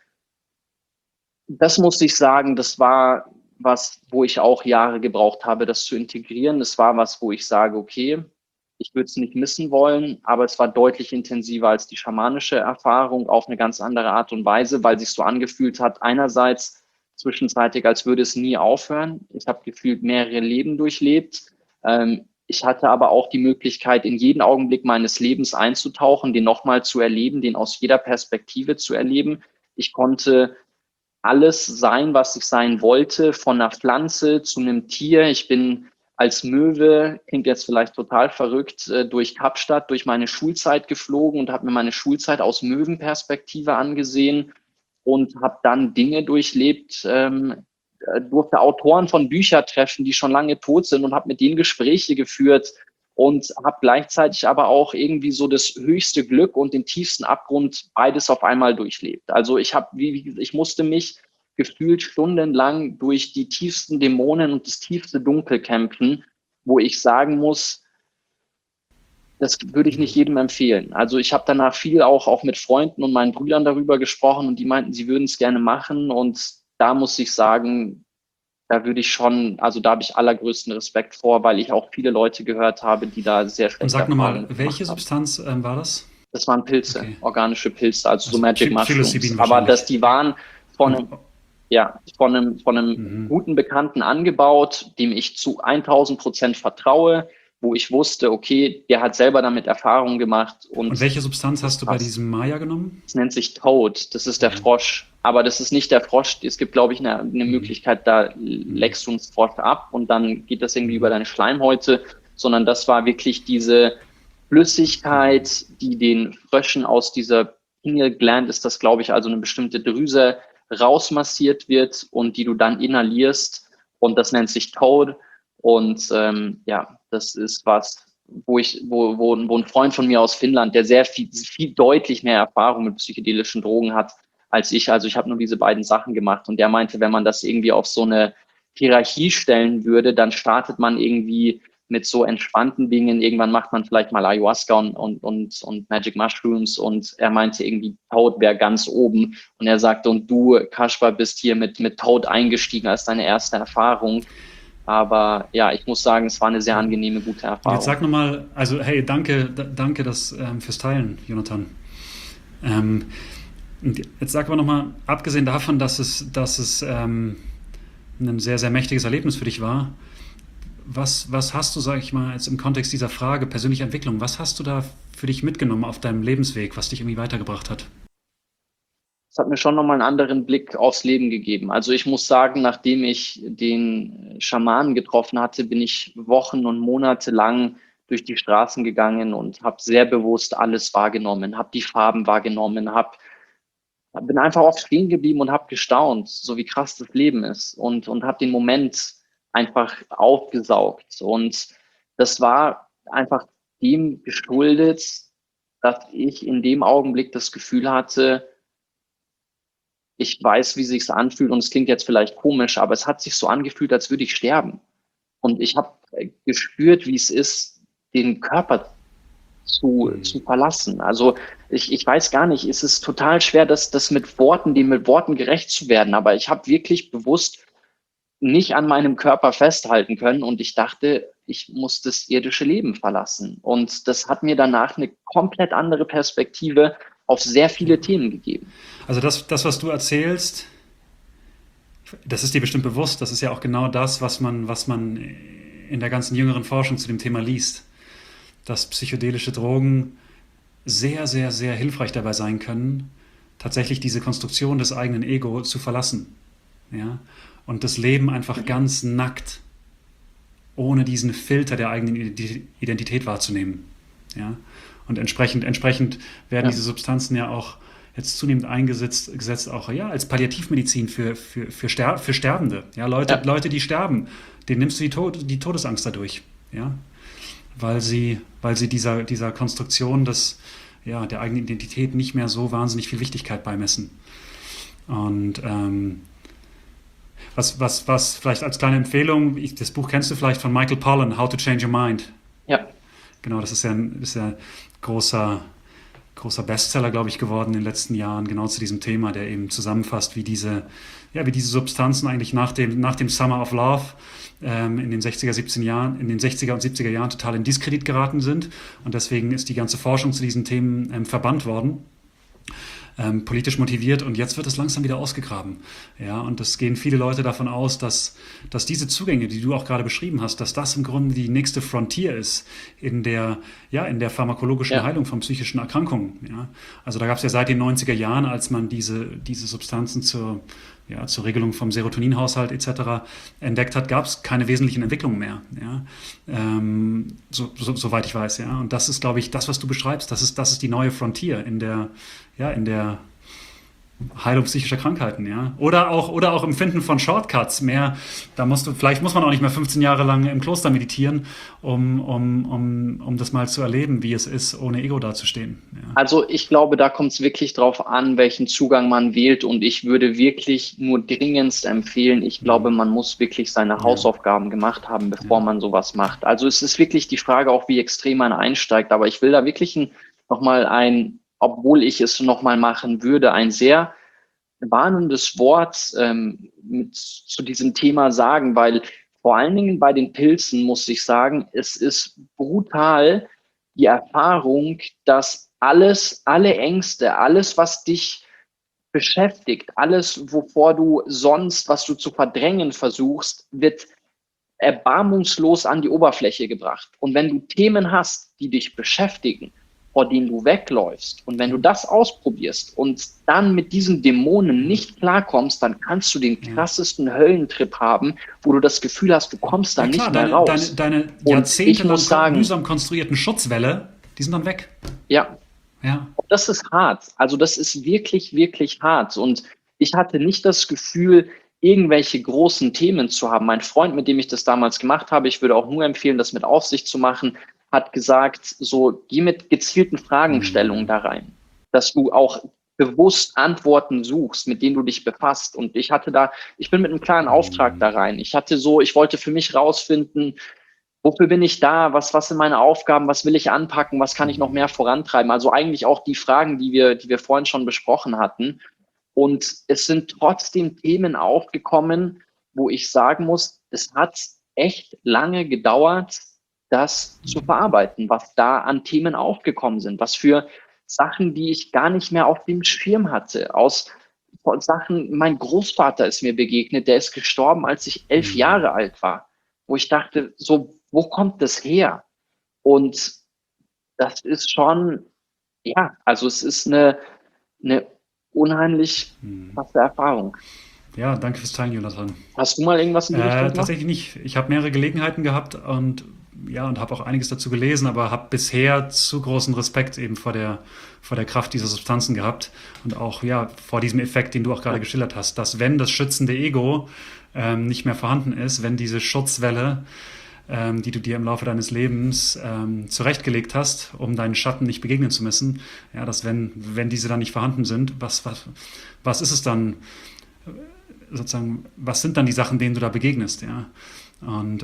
das muss ich sagen, das war was, wo ich auch Jahre gebraucht habe, das zu integrieren. Das war was, wo ich sage, okay, ich würde es nicht missen wollen, aber es war deutlich intensiver als die schamanische Erfahrung auf eine ganz andere Art und Weise, weil sich so angefühlt hat, einerseits zwischenzeitlich, als würde es nie aufhören. Ich habe gefühlt mehrere Leben durchlebt. Ich hatte aber auch die Möglichkeit, in jeden Augenblick meines Lebens einzutauchen, den nochmal zu erleben, den aus jeder Perspektive zu erleben. Ich konnte alles sein, was ich sein wollte, von einer Pflanze zu einem Tier. Ich bin als Möwe, klingt jetzt vielleicht total verrückt, durch Kapstadt, durch meine Schulzeit geflogen und habe mir meine Schulzeit aus Möwenperspektive angesehen und habe dann Dinge durchlebt, durfte Autoren von Büchern treffen, die schon lange tot sind und habe mit denen Gespräche geführt und habe gleichzeitig aber auch irgendwie so das höchste Glück und den tiefsten Abgrund beides auf einmal durchlebt. Also ich musste mich gefühlt stundenlang durch die tiefsten Dämonen und das tiefste Dunkel kämpfen, wo ich sagen muss, das würde ich nicht jedem empfehlen. Also ich habe danach viel auch mit Freunden und meinen Brüdern darüber gesprochen und die meinten, sie würden es gerne machen und da muss ich sagen, da würde ich schon, also da habe ich allergrößten Respekt vor, weil ich auch viele Leute gehört habe, die da sehr Und schlechte sag nochmal, Erfahrungen welche gemacht haben. Substanz war das? Das waren Pilze, Okay. organische Pilze, also so Also Magic Mushrooms. Psilocybin Aber wahrscheinlich. die waren von Und einem, ja, von einem mhm. guten Bekannten angebaut, dem ich zu 1000% vertraue, wo ich wusste, okay, der hat selber damit Erfahrungen gemacht Und und welche Substanz das hast du bei passt. diesem Maya genommen? Das nennt sich Toad, das ist der Frosch. Aber das ist nicht der Frosch. Es gibt, glaube ich, eine Mhm. Möglichkeit, da Mhm. leckst du einen Frosch ab und dann geht das irgendwie über Mhm. deine Schleimhäute, sondern das war wirklich diese Mhm. Flüssigkeit, die den Fröschen aus dieser Pineal Gland ist das, glaube ich, also eine bestimmte Drüse rausmassiert wird und die du dann inhalierst und das nennt sich Toad und ja, Das ist was, wo ein Freund von mir aus Finnland, der sehr viel deutlich mehr Erfahrung mit psychedelischen Drogen hat als ich. Also ich habe nur diese beiden Sachen gemacht und der meinte, wenn man das irgendwie auf so eine Hierarchie stellen würde, dann startet man irgendwie mit so entspannten Dingen. Irgendwann macht man vielleicht mal Ayahuasca und Magic Mushrooms und er meinte irgendwie, Toad wäre ganz oben. Und er sagte, und du, Kaspar, bist hier mit Toad eingestiegen als deine erste Erfahrung. Aber ja, ich muss sagen, es war eine sehr angenehme, gute Und jetzt Erfahrung. sag nochmal, also hey, danke fürs Teilen, Jonathan. Ähm, und jetzt sag aber nochmal, abgesehen davon, dass es ein sehr, sehr mächtiges Erlebnis für dich war, was hast du, sag ich mal, jetzt im Kontext dieser Frage persönliche Entwicklung, was hast du da für dich mitgenommen auf deinem Lebensweg, was dich irgendwie weitergebracht hat? Es hat mir schon nochmal einen anderen Blick aufs Leben gegeben. Also ich muss sagen, nachdem ich den Schamanen getroffen hatte, bin ich Wochen und Monate lang durch die Straßen gegangen und habe sehr bewusst alles wahrgenommen, habe die Farben wahrgenommen, bin einfach oft stehen geblieben und habe gestaunt, so wie krass das Leben ist und habe den Moment einfach aufgesaugt. Und das war einfach dem geschuldet, dass ich in dem Augenblick das Gefühl hatte, ich weiß, wie sich's anfühlt und es klingt jetzt vielleicht komisch, aber es hat sich so angefühlt, als würde ich sterben. Und ich habe gespürt, wie es ist, den Körper zu verlassen. Also ich weiß gar nicht, es ist total schwer, das dem mit Worten gerecht zu werden, aber ich habe wirklich bewusst nicht an meinem Körper festhalten können und ich dachte, ich muss das irdische Leben verlassen. Und das hat mir danach eine komplett andere Perspektive auf sehr viele Themen gegeben. Also was du erzählst, das ist dir bestimmt bewusst, das ist ja auch genau das, was man in der ganzen jüngeren Forschung zu dem Thema liest, dass psychedelische Drogen sehr, sehr, sehr hilfreich dabei sein können, tatsächlich diese Konstruktion des eigenen Ego zu verlassen. Ja? Und das Leben einfach ganz nackt, ohne diesen Filter der eigenen Identität wahrzunehmen. Ja? Und entsprechend werden Ja, diese Substanzen ja auch jetzt zunehmend gesetzt auch ja, als Palliativmedizin für Sterbende. Ja? ja, Leute, die sterben, denen nimmst du die Todesangst dadurch. Ja? Weil sie dieser Konstruktion der eigenen Identität nicht mehr so wahnsinnig viel Wichtigkeit beimessen. Und was vielleicht als kleine Empfehlung, das Buch kennst du vielleicht von Michael Pollan, How to Change Your Mind. ja. Genau, das ist ja großer, großer Bestseller, glaube ich, geworden in den letzten Jahren, genau zu diesem Thema, der eben zusammenfasst, wie diese Substanzen eigentlich nach dem Summer of Love in den 60er, 70er Jahren, in den 60er und 70er Jahren total in Diskredit geraten sind. Und deswegen ist die ganze Forschung zu diesen Themen verbannt worden. Politisch motiviert und jetzt wird es langsam wieder ausgegraben. Ja, und es gehen viele Leute davon aus, dass diese Zugänge, die du auch gerade beschrieben hast, dass das im Grunde die nächste Frontier ist in der pharmakologischen Ja. Heilung von psychischen Erkrankungen. Ja. Also da gab es ja seit den 90er Jahren, als man diese Substanzen zur Regelung vom Serotoninhaushalt etc. entdeckt hat, gab es keine wesentlichen Entwicklungen mehr. Ja. Soweit ich weiß. Ja. Und das ist, glaube ich, das, was du beschreibst, das ist die neue Frontier in der Heilung psychischer Krankheiten, ja. Oder auch im Finden von Shortcuts mehr. Vielleicht muss man auch nicht mehr 15 Jahre lang im Kloster meditieren, um das mal zu erleben, wie es ist, ohne Ego dazustehen. Ja. Also ich glaube, da kommt es wirklich drauf an, welchen Zugang man wählt. Und ich würde wirklich nur dringendst empfehlen, ich glaube, man muss wirklich seine Ja. Hausaufgaben gemacht haben, Ja. bevor man sowas macht. Also es ist wirklich die Frage auch, wie extrem man einsteigt. Aber ich will da wirklich nochmal obwohl ich es nochmal machen würde, ein sehr warnendes Wort zu diesem Thema sagen, weil vor allen Dingen bei den Pilzen muss ich sagen, es ist brutal die Erfahrung, dass alle Ängste, alles, was dich beschäftigt, alles, was du zu verdrängen versuchst, wird erbarmungslos an die Oberfläche gebracht. Und wenn du Themen hast, die dich beschäftigen, vor denen du wegläufst, und wenn du das ausprobierst und dann mit diesen Dämonen nicht klarkommst, dann kannst du den Ja. krassesten Höllentrip haben, wo du das Gefühl hast, du kommst da Ja nicht klar, mehr deine raus. Und ich jahrzehntelang muss sagen, mühsam konstruierten Schutzwälle, die sind dann weg. ja, Ja. das ist hart. Also das ist wirklich, wirklich hart. Und ich hatte nicht das Gefühl, irgendwelche großen Themen zu haben. Mein Freund, mit dem ich das damals gemacht habe, ich würde auch nur empfehlen, das mit Aufsicht zu machen, hat gesagt, so geh mit gezielten Fragestellungen da rein, dass du auch bewusst Antworten suchst, mit denen du dich befasst. Und ich bin mit einem klaren Auftrag da rein. Ich wollte für mich rausfinden, wofür bin ich da? Was sind meine Aufgaben? Was will ich anpacken? Was kann ich noch mehr vorantreiben? Also eigentlich auch die Fragen, die wir vorhin schon besprochen hatten. Und es sind trotzdem Themen aufgekommen, wo ich sagen muss, es hat echt lange gedauert, das zu verarbeiten, was da an Themen aufgekommen sind, was für Sachen, die ich gar nicht mehr auf dem Schirm hatte, von Sachen, mein Großvater ist mir begegnet, der ist gestorben, als ich 11 Jahre alt war, wo ich dachte, so, wo kommt das her? Und das ist schon, ja, also es ist eine unheimlich krasse Erfahrung. Ja, danke fürs Teilen, Jonathan. Hast du mal irgendwas in die Richtung gemacht? Tatsächlich nicht. Ich habe mehrere Gelegenheiten gehabt und ja, und habe auch einiges dazu gelesen, aber habe bisher zu großen Respekt eben vor der Kraft dieser Substanzen gehabt und auch ja vor diesem Effekt, den du auch gerade geschildert hast, dass wenn das schützende Ego nicht mehr vorhanden ist, wenn diese Schutzwelle, die du dir im Laufe deines Lebens zurechtgelegt hast, um deinen Schatten nicht begegnen zu müssen, ja, dass wenn diese dann nicht vorhanden sind, was ist es dann sozusagen, was sind dann die Sachen, denen du da begegnest, ja? Und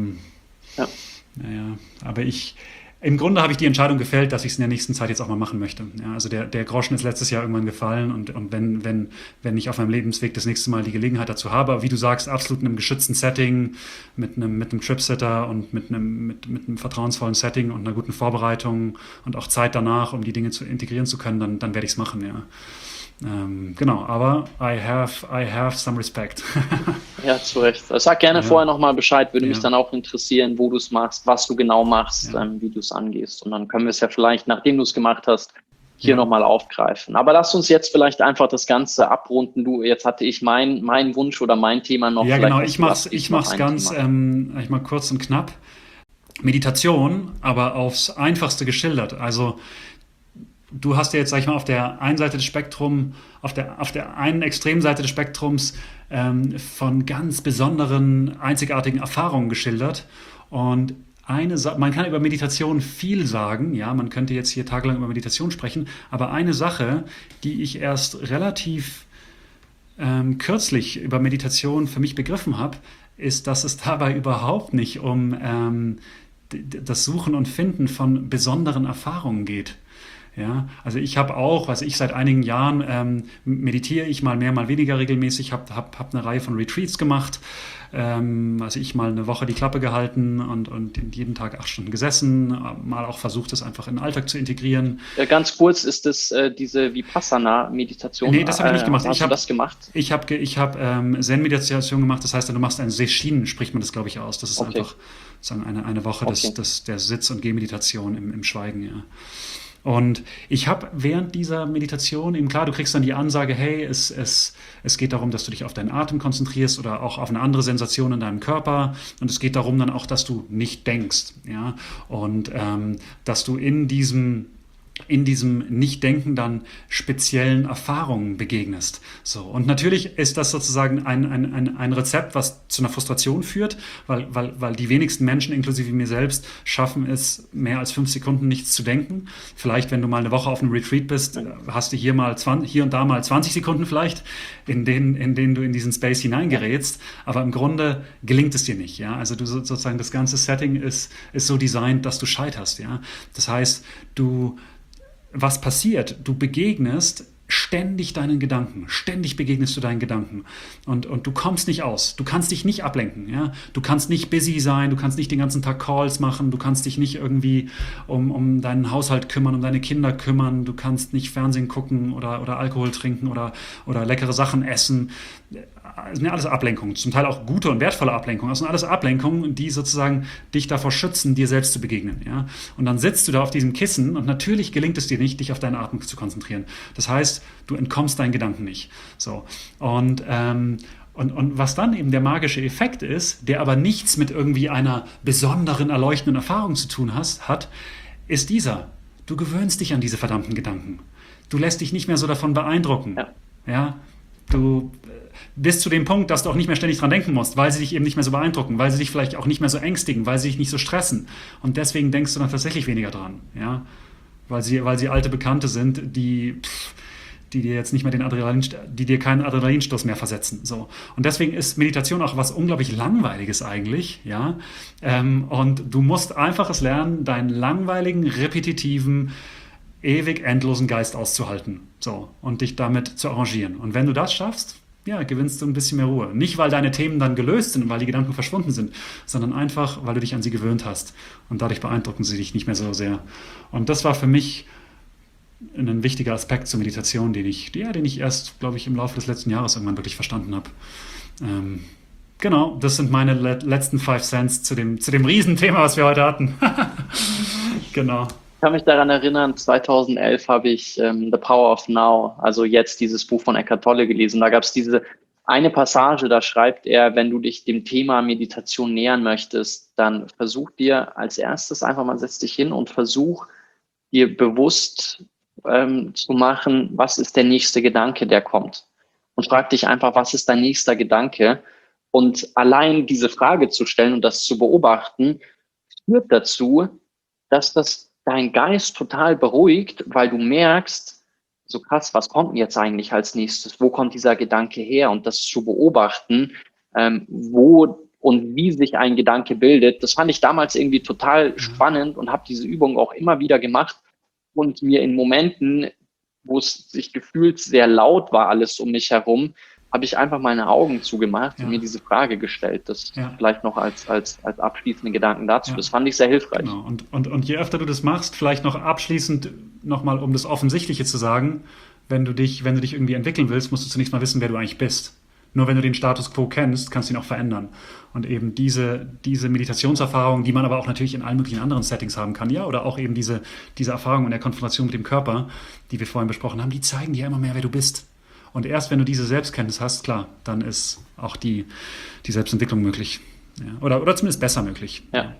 Ja. naja, aber im Grunde habe ich die Entscheidung gefällt, dass ich es in der nächsten Zeit jetzt auch mal machen möchte. Ja, also der Groschen ist letztes Jahr irgendwann gefallen und wenn ich auf meinem Lebensweg das nächste Mal die Gelegenheit dazu habe, aber wie du sagst, absolut in einem geschützten Setting, mit einem Tripsitter und mit einem vertrauensvollen Setting und einer guten Vorbereitung und auch Zeit danach, um die Dinge integrieren zu können, dann werde ich es machen, ja. Genau, aber I have some respect. Ja, zu Recht. Sag gerne vorher nochmal Bescheid, würde mich dann auch interessieren, wo du es machst, was du genau machst, wie du es angehst. Und dann können wir es ja vielleicht, nachdem du es gemacht hast, hier nochmal aufgreifen. Aber lass uns jetzt vielleicht einfach das Ganze abrunden. Jetzt hatte ich meinen Wunsch oder mein Thema noch. Ja, genau, ich mach's ganz, ich mal kurz und knapp. Meditation, aber aufs Einfachste geschildert. Also du hast ja jetzt, sag ich mal, auf der einen Seite des Spektrums, auf der einen Extremseite des Spektrums von ganz besonderen, einzigartigen Erfahrungen geschildert. Und man kann über Meditation viel sagen, ja, man könnte jetzt hier tagelang über Meditation sprechen, aber eine Sache, die ich erst relativ kürzlich über Meditation für mich begriffen habe, ist, dass es dabei überhaupt nicht um das Suchen und Finden von besonderen Erfahrungen geht. Ja, also ich habe auch, seit einigen Jahren meditiere ich mal mehr, mal weniger regelmäßig, hab eine Reihe von Retreats gemacht, mal eine Woche die Klappe gehalten und jeden Tag 8 Stunden gesessen, mal auch versucht, das einfach in den Alltag zu integrieren. Ganz kurz, ist das diese Vipassana-Meditation? Nee, das habe ich nicht gemacht. Hast du das gemacht? Ich hab Zen-Meditation gemacht, das heißt, du machst ein Sesshin, spricht man das, glaube ich, aus. Das ist einfach sozusagen eine Woche der Sitz- und Gehmeditation im Schweigen, ja. Und ich habe während dieser Meditation, eben klar, du kriegst dann die Ansage, hey, es geht darum, dass du dich auf deinen Atem konzentrierst oder auch auf eine andere Sensation in deinem Körper. Und es geht darum dann auch, dass du nicht denkst, ja. Und dass du in diesem Nicht-Denken dann speziellen Erfahrungen begegnest. So. Und natürlich ist das sozusagen ein Rezept, was zu einer Frustration führt, weil die wenigsten Menschen, inklusive mir selbst, schaffen es, mehr als 5 Sekunden nichts zu denken. Vielleicht, wenn du mal eine Woche auf einem Retreat bist, hast du hier und da mal 20 Sekunden vielleicht, in denen du in diesen Space hineingerätst. Aber im Grunde gelingt es dir nicht. Ja? Also du sozusagen, das ganze Setting ist so designt, dass du scheiterst. Ja? Das heißt, was passiert? Du begegnest ständig deinen Gedanken. Ständig begegnest du deinen Gedanken. Und du kommst nicht aus. Du kannst dich nicht ablenken. Ja? Du kannst nicht busy sein. Du kannst nicht den ganzen Tag Calls machen. Du kannst dich nicht irgendwie um deinen Haushalt kümmern, um deine Kinder kümmern. Du kannst nicht Fernsehen gucken oder Alkohol trinken oder leckere Sachen essen. Das sind ja alles Ablenkungen, zum Teil auch gute und wertvolle Ablenkungen. Das sind alles Ablenkungen, die sozusagen dich davor schützen, dir selbst zu begegnen. Ja? Und dann sitzt du da auf diesem Kissen und natürlich gelingt es dir nicht, dich auf deinen Atem zu konzentrieren. Das heißt, du entkommst deinen Gedanken nicht. So. Und was dann eben der magische Effekt ist, der aber nichts mit irgendwie einer besonderen, erleuchtenden Erfahrung zu tun hat, ist dieser. Du gewöhnst dich an diese verdammten Gedanken. Du lässt dich nicht mehr so davon beeindrucken. Ja? bis zu dem Punkt, dass du auch nicht mehr ständig dran denken musst, weil sie dich eben nicht mehr so beeindrucken, weil sie dich vielleicht auch nicht mehr so ängstigen, weil sie dich nicht so stressen. Und deswegen denkst du dann tatsächlich weniger dran, ja, weil sie alte Bekannte sind, die dir jetzt nicht mehr die dir keinen Adrenalinstoß mehr versetzen. So. Und deswegen ist Meditation auch was unglaublich Langweiliges eigentlich, ja. Und du musst einfach es lernen, deinen langweiligen, repetitiven, ewig endlosen Geist auszuhalten. So. Und dich damit zu arrangieren. Und wenn du das schaffst, ja, gewinnst du ein bisschen mehr Ruhe. Nicht, weil deine Themen dann gelöst sind und weil die Gedanken verschwunden sind, sondern einfach, weil du dich an sie gewöhnt hast. Und dadurch beeindrucken sie dich nicht mehr so sehr. Und das war für mich ein wichtiger Aspekt zur Meditation, den ich erst, glaube ich, im Laufe des letzten Jahres irgendwann wirklich verstanden habe. Genau, das sind meine letzten 5 Cents zu dem Riesenthema, was wir heute hatten. Genau. Ich kann mich daran erinnern, 2011 habe ich The Power of Now, also jetzt dieses Buch von Eckhart Tolle gelesen. Da gab es diese eine Passage, da schreibt er, wenn du dich dem Thema Meditation nähern möchtest, dann versuch dir als erstes einfach mal, setz dich hin und versuch dir bewusst zu machen, was ist der nächste Gedanke, der kommt. Und frag dich einfach, was ist dein nächster Gedanke? Und allein diese Frage zu stellen und das zu beobachten, führt dazu, dass das dein Geist total beruhigt, weil du merkst, so krass, was kommt denn jetzt eigentlich als nächstes? Wo kommt dieser Gedanke her? Und das zu beobachten, wo und wie sich ein Gedanke bildet, das fand ich damals irgendwie total spannend und habe diese Übung auch immer wieder gemacht. Und mir in Momenten, wo es sich gefühlt sehr laut war, alles um mich herum, habe ich einfach meine Augen zugemacht und mir diese Frage gestellt. Das vielleicht noch als abschließende Gedanken dazu. Ja. Das fand ich sehr hilfreich. Genau. Und je öfter du das machst, vielleicht noch abschließend nochmal, um das Offensichtliche zu sagen, wenn du dich irgendwie entwickeln willst, musst du zunächst mal wissen, wer du eigentlich bist. Nur wenn du den Status quo kennst, kannst du ihn auch verändern. Und eben diese Meditationserfahrung, die man aber auch natürlich in allen möglichen anderen Settings haben kann, ja, oder auch eben diese Erfahrung in der Konfrontation mit dem Körper, die wir vorhin besprochen haben, die zeigen dir immer mehr, wer du bist. Und erst wenn du diese Selbstkenntnis hast, klar, dann ist auch die Selbstentwicklung möglich. Ja, oder zumindest besser möglich. Ja.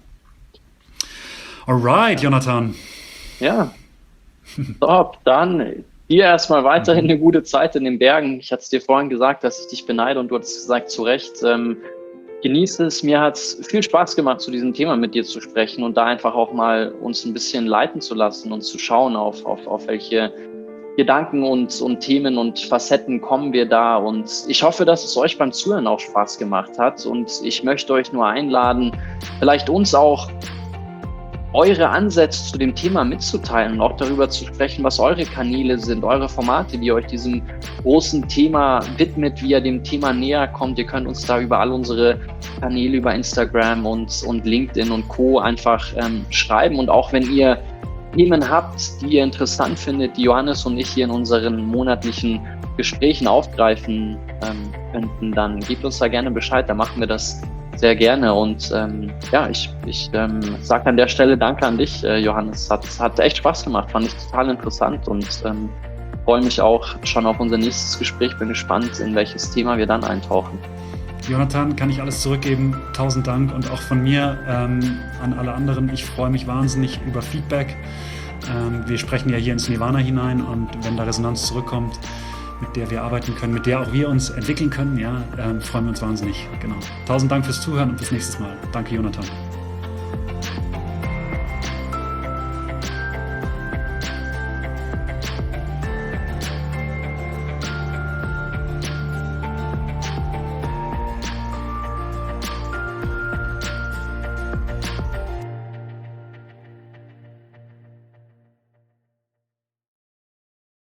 Alright, Jonathan. Ja. Top, dann dir erstmal weiterhin eine gute Zeit in den Bergen. Ich hatte es dir vorhin gesagt, dass ich dich beneide und du hast gesagt, zu Recht, genieße es. Mir hat es viel Spaß gemacht, zu diesem Thema mit dir zu sprechen und da einfach auch mal uns ein bisschen leiten zu lassen und zu schauen, auf welche Gedanken und Themen und Facetten kommen wir da. Und ich hoffe, dass es euch beim Zuhören auch Spaß gemacht hat. Und ich möchte euch nur einladen, vielleicht uns auch eure Ansätze zu dem Thema mitzuteilen und auch darüber zu sprechen, was eure Kanäle sind, eure Formate, wie ihr euch diesem großen Thema widmet, wie ihr dem Thema näher kommt. Ihr könnt uns da über all unsere Kanäle, über Instagram und LinkedIn und Co. einfach schreiben. Und auch wenn ihr Themen habt, die ihr interessant findet, die Johannes und ich hier in unseren monatlichen Gesprächen aufgreifen könnten, dann gebt uns da gerne Bescheid, da machen wir das sehr gerne. Und ich sage an der Stelle Danke an dich, Johannes. Hat echt Spaß gemacht, fand ich total interessant und freue mich auch schon auf unser nächstes Gespräch. Bin gespannt, in welches Thema wir dann eintauchen. Jonathan, kann ich alles zurückgeben. 1000 Dank und auch von mir an alle anderen. Ich freue mich wahnsinnig über Feedback. Wir sprechen ja hier ins Nirvana hinein und wenn da Resonanz zurückkommt, mit der wir arbeiten können, mit der auch wir uns entwickeln können, freuen wir uns wahnsinnig. Genau. 1000 Dank fürs Zuhören und bis nächstes Mal. Danke, Jonathan.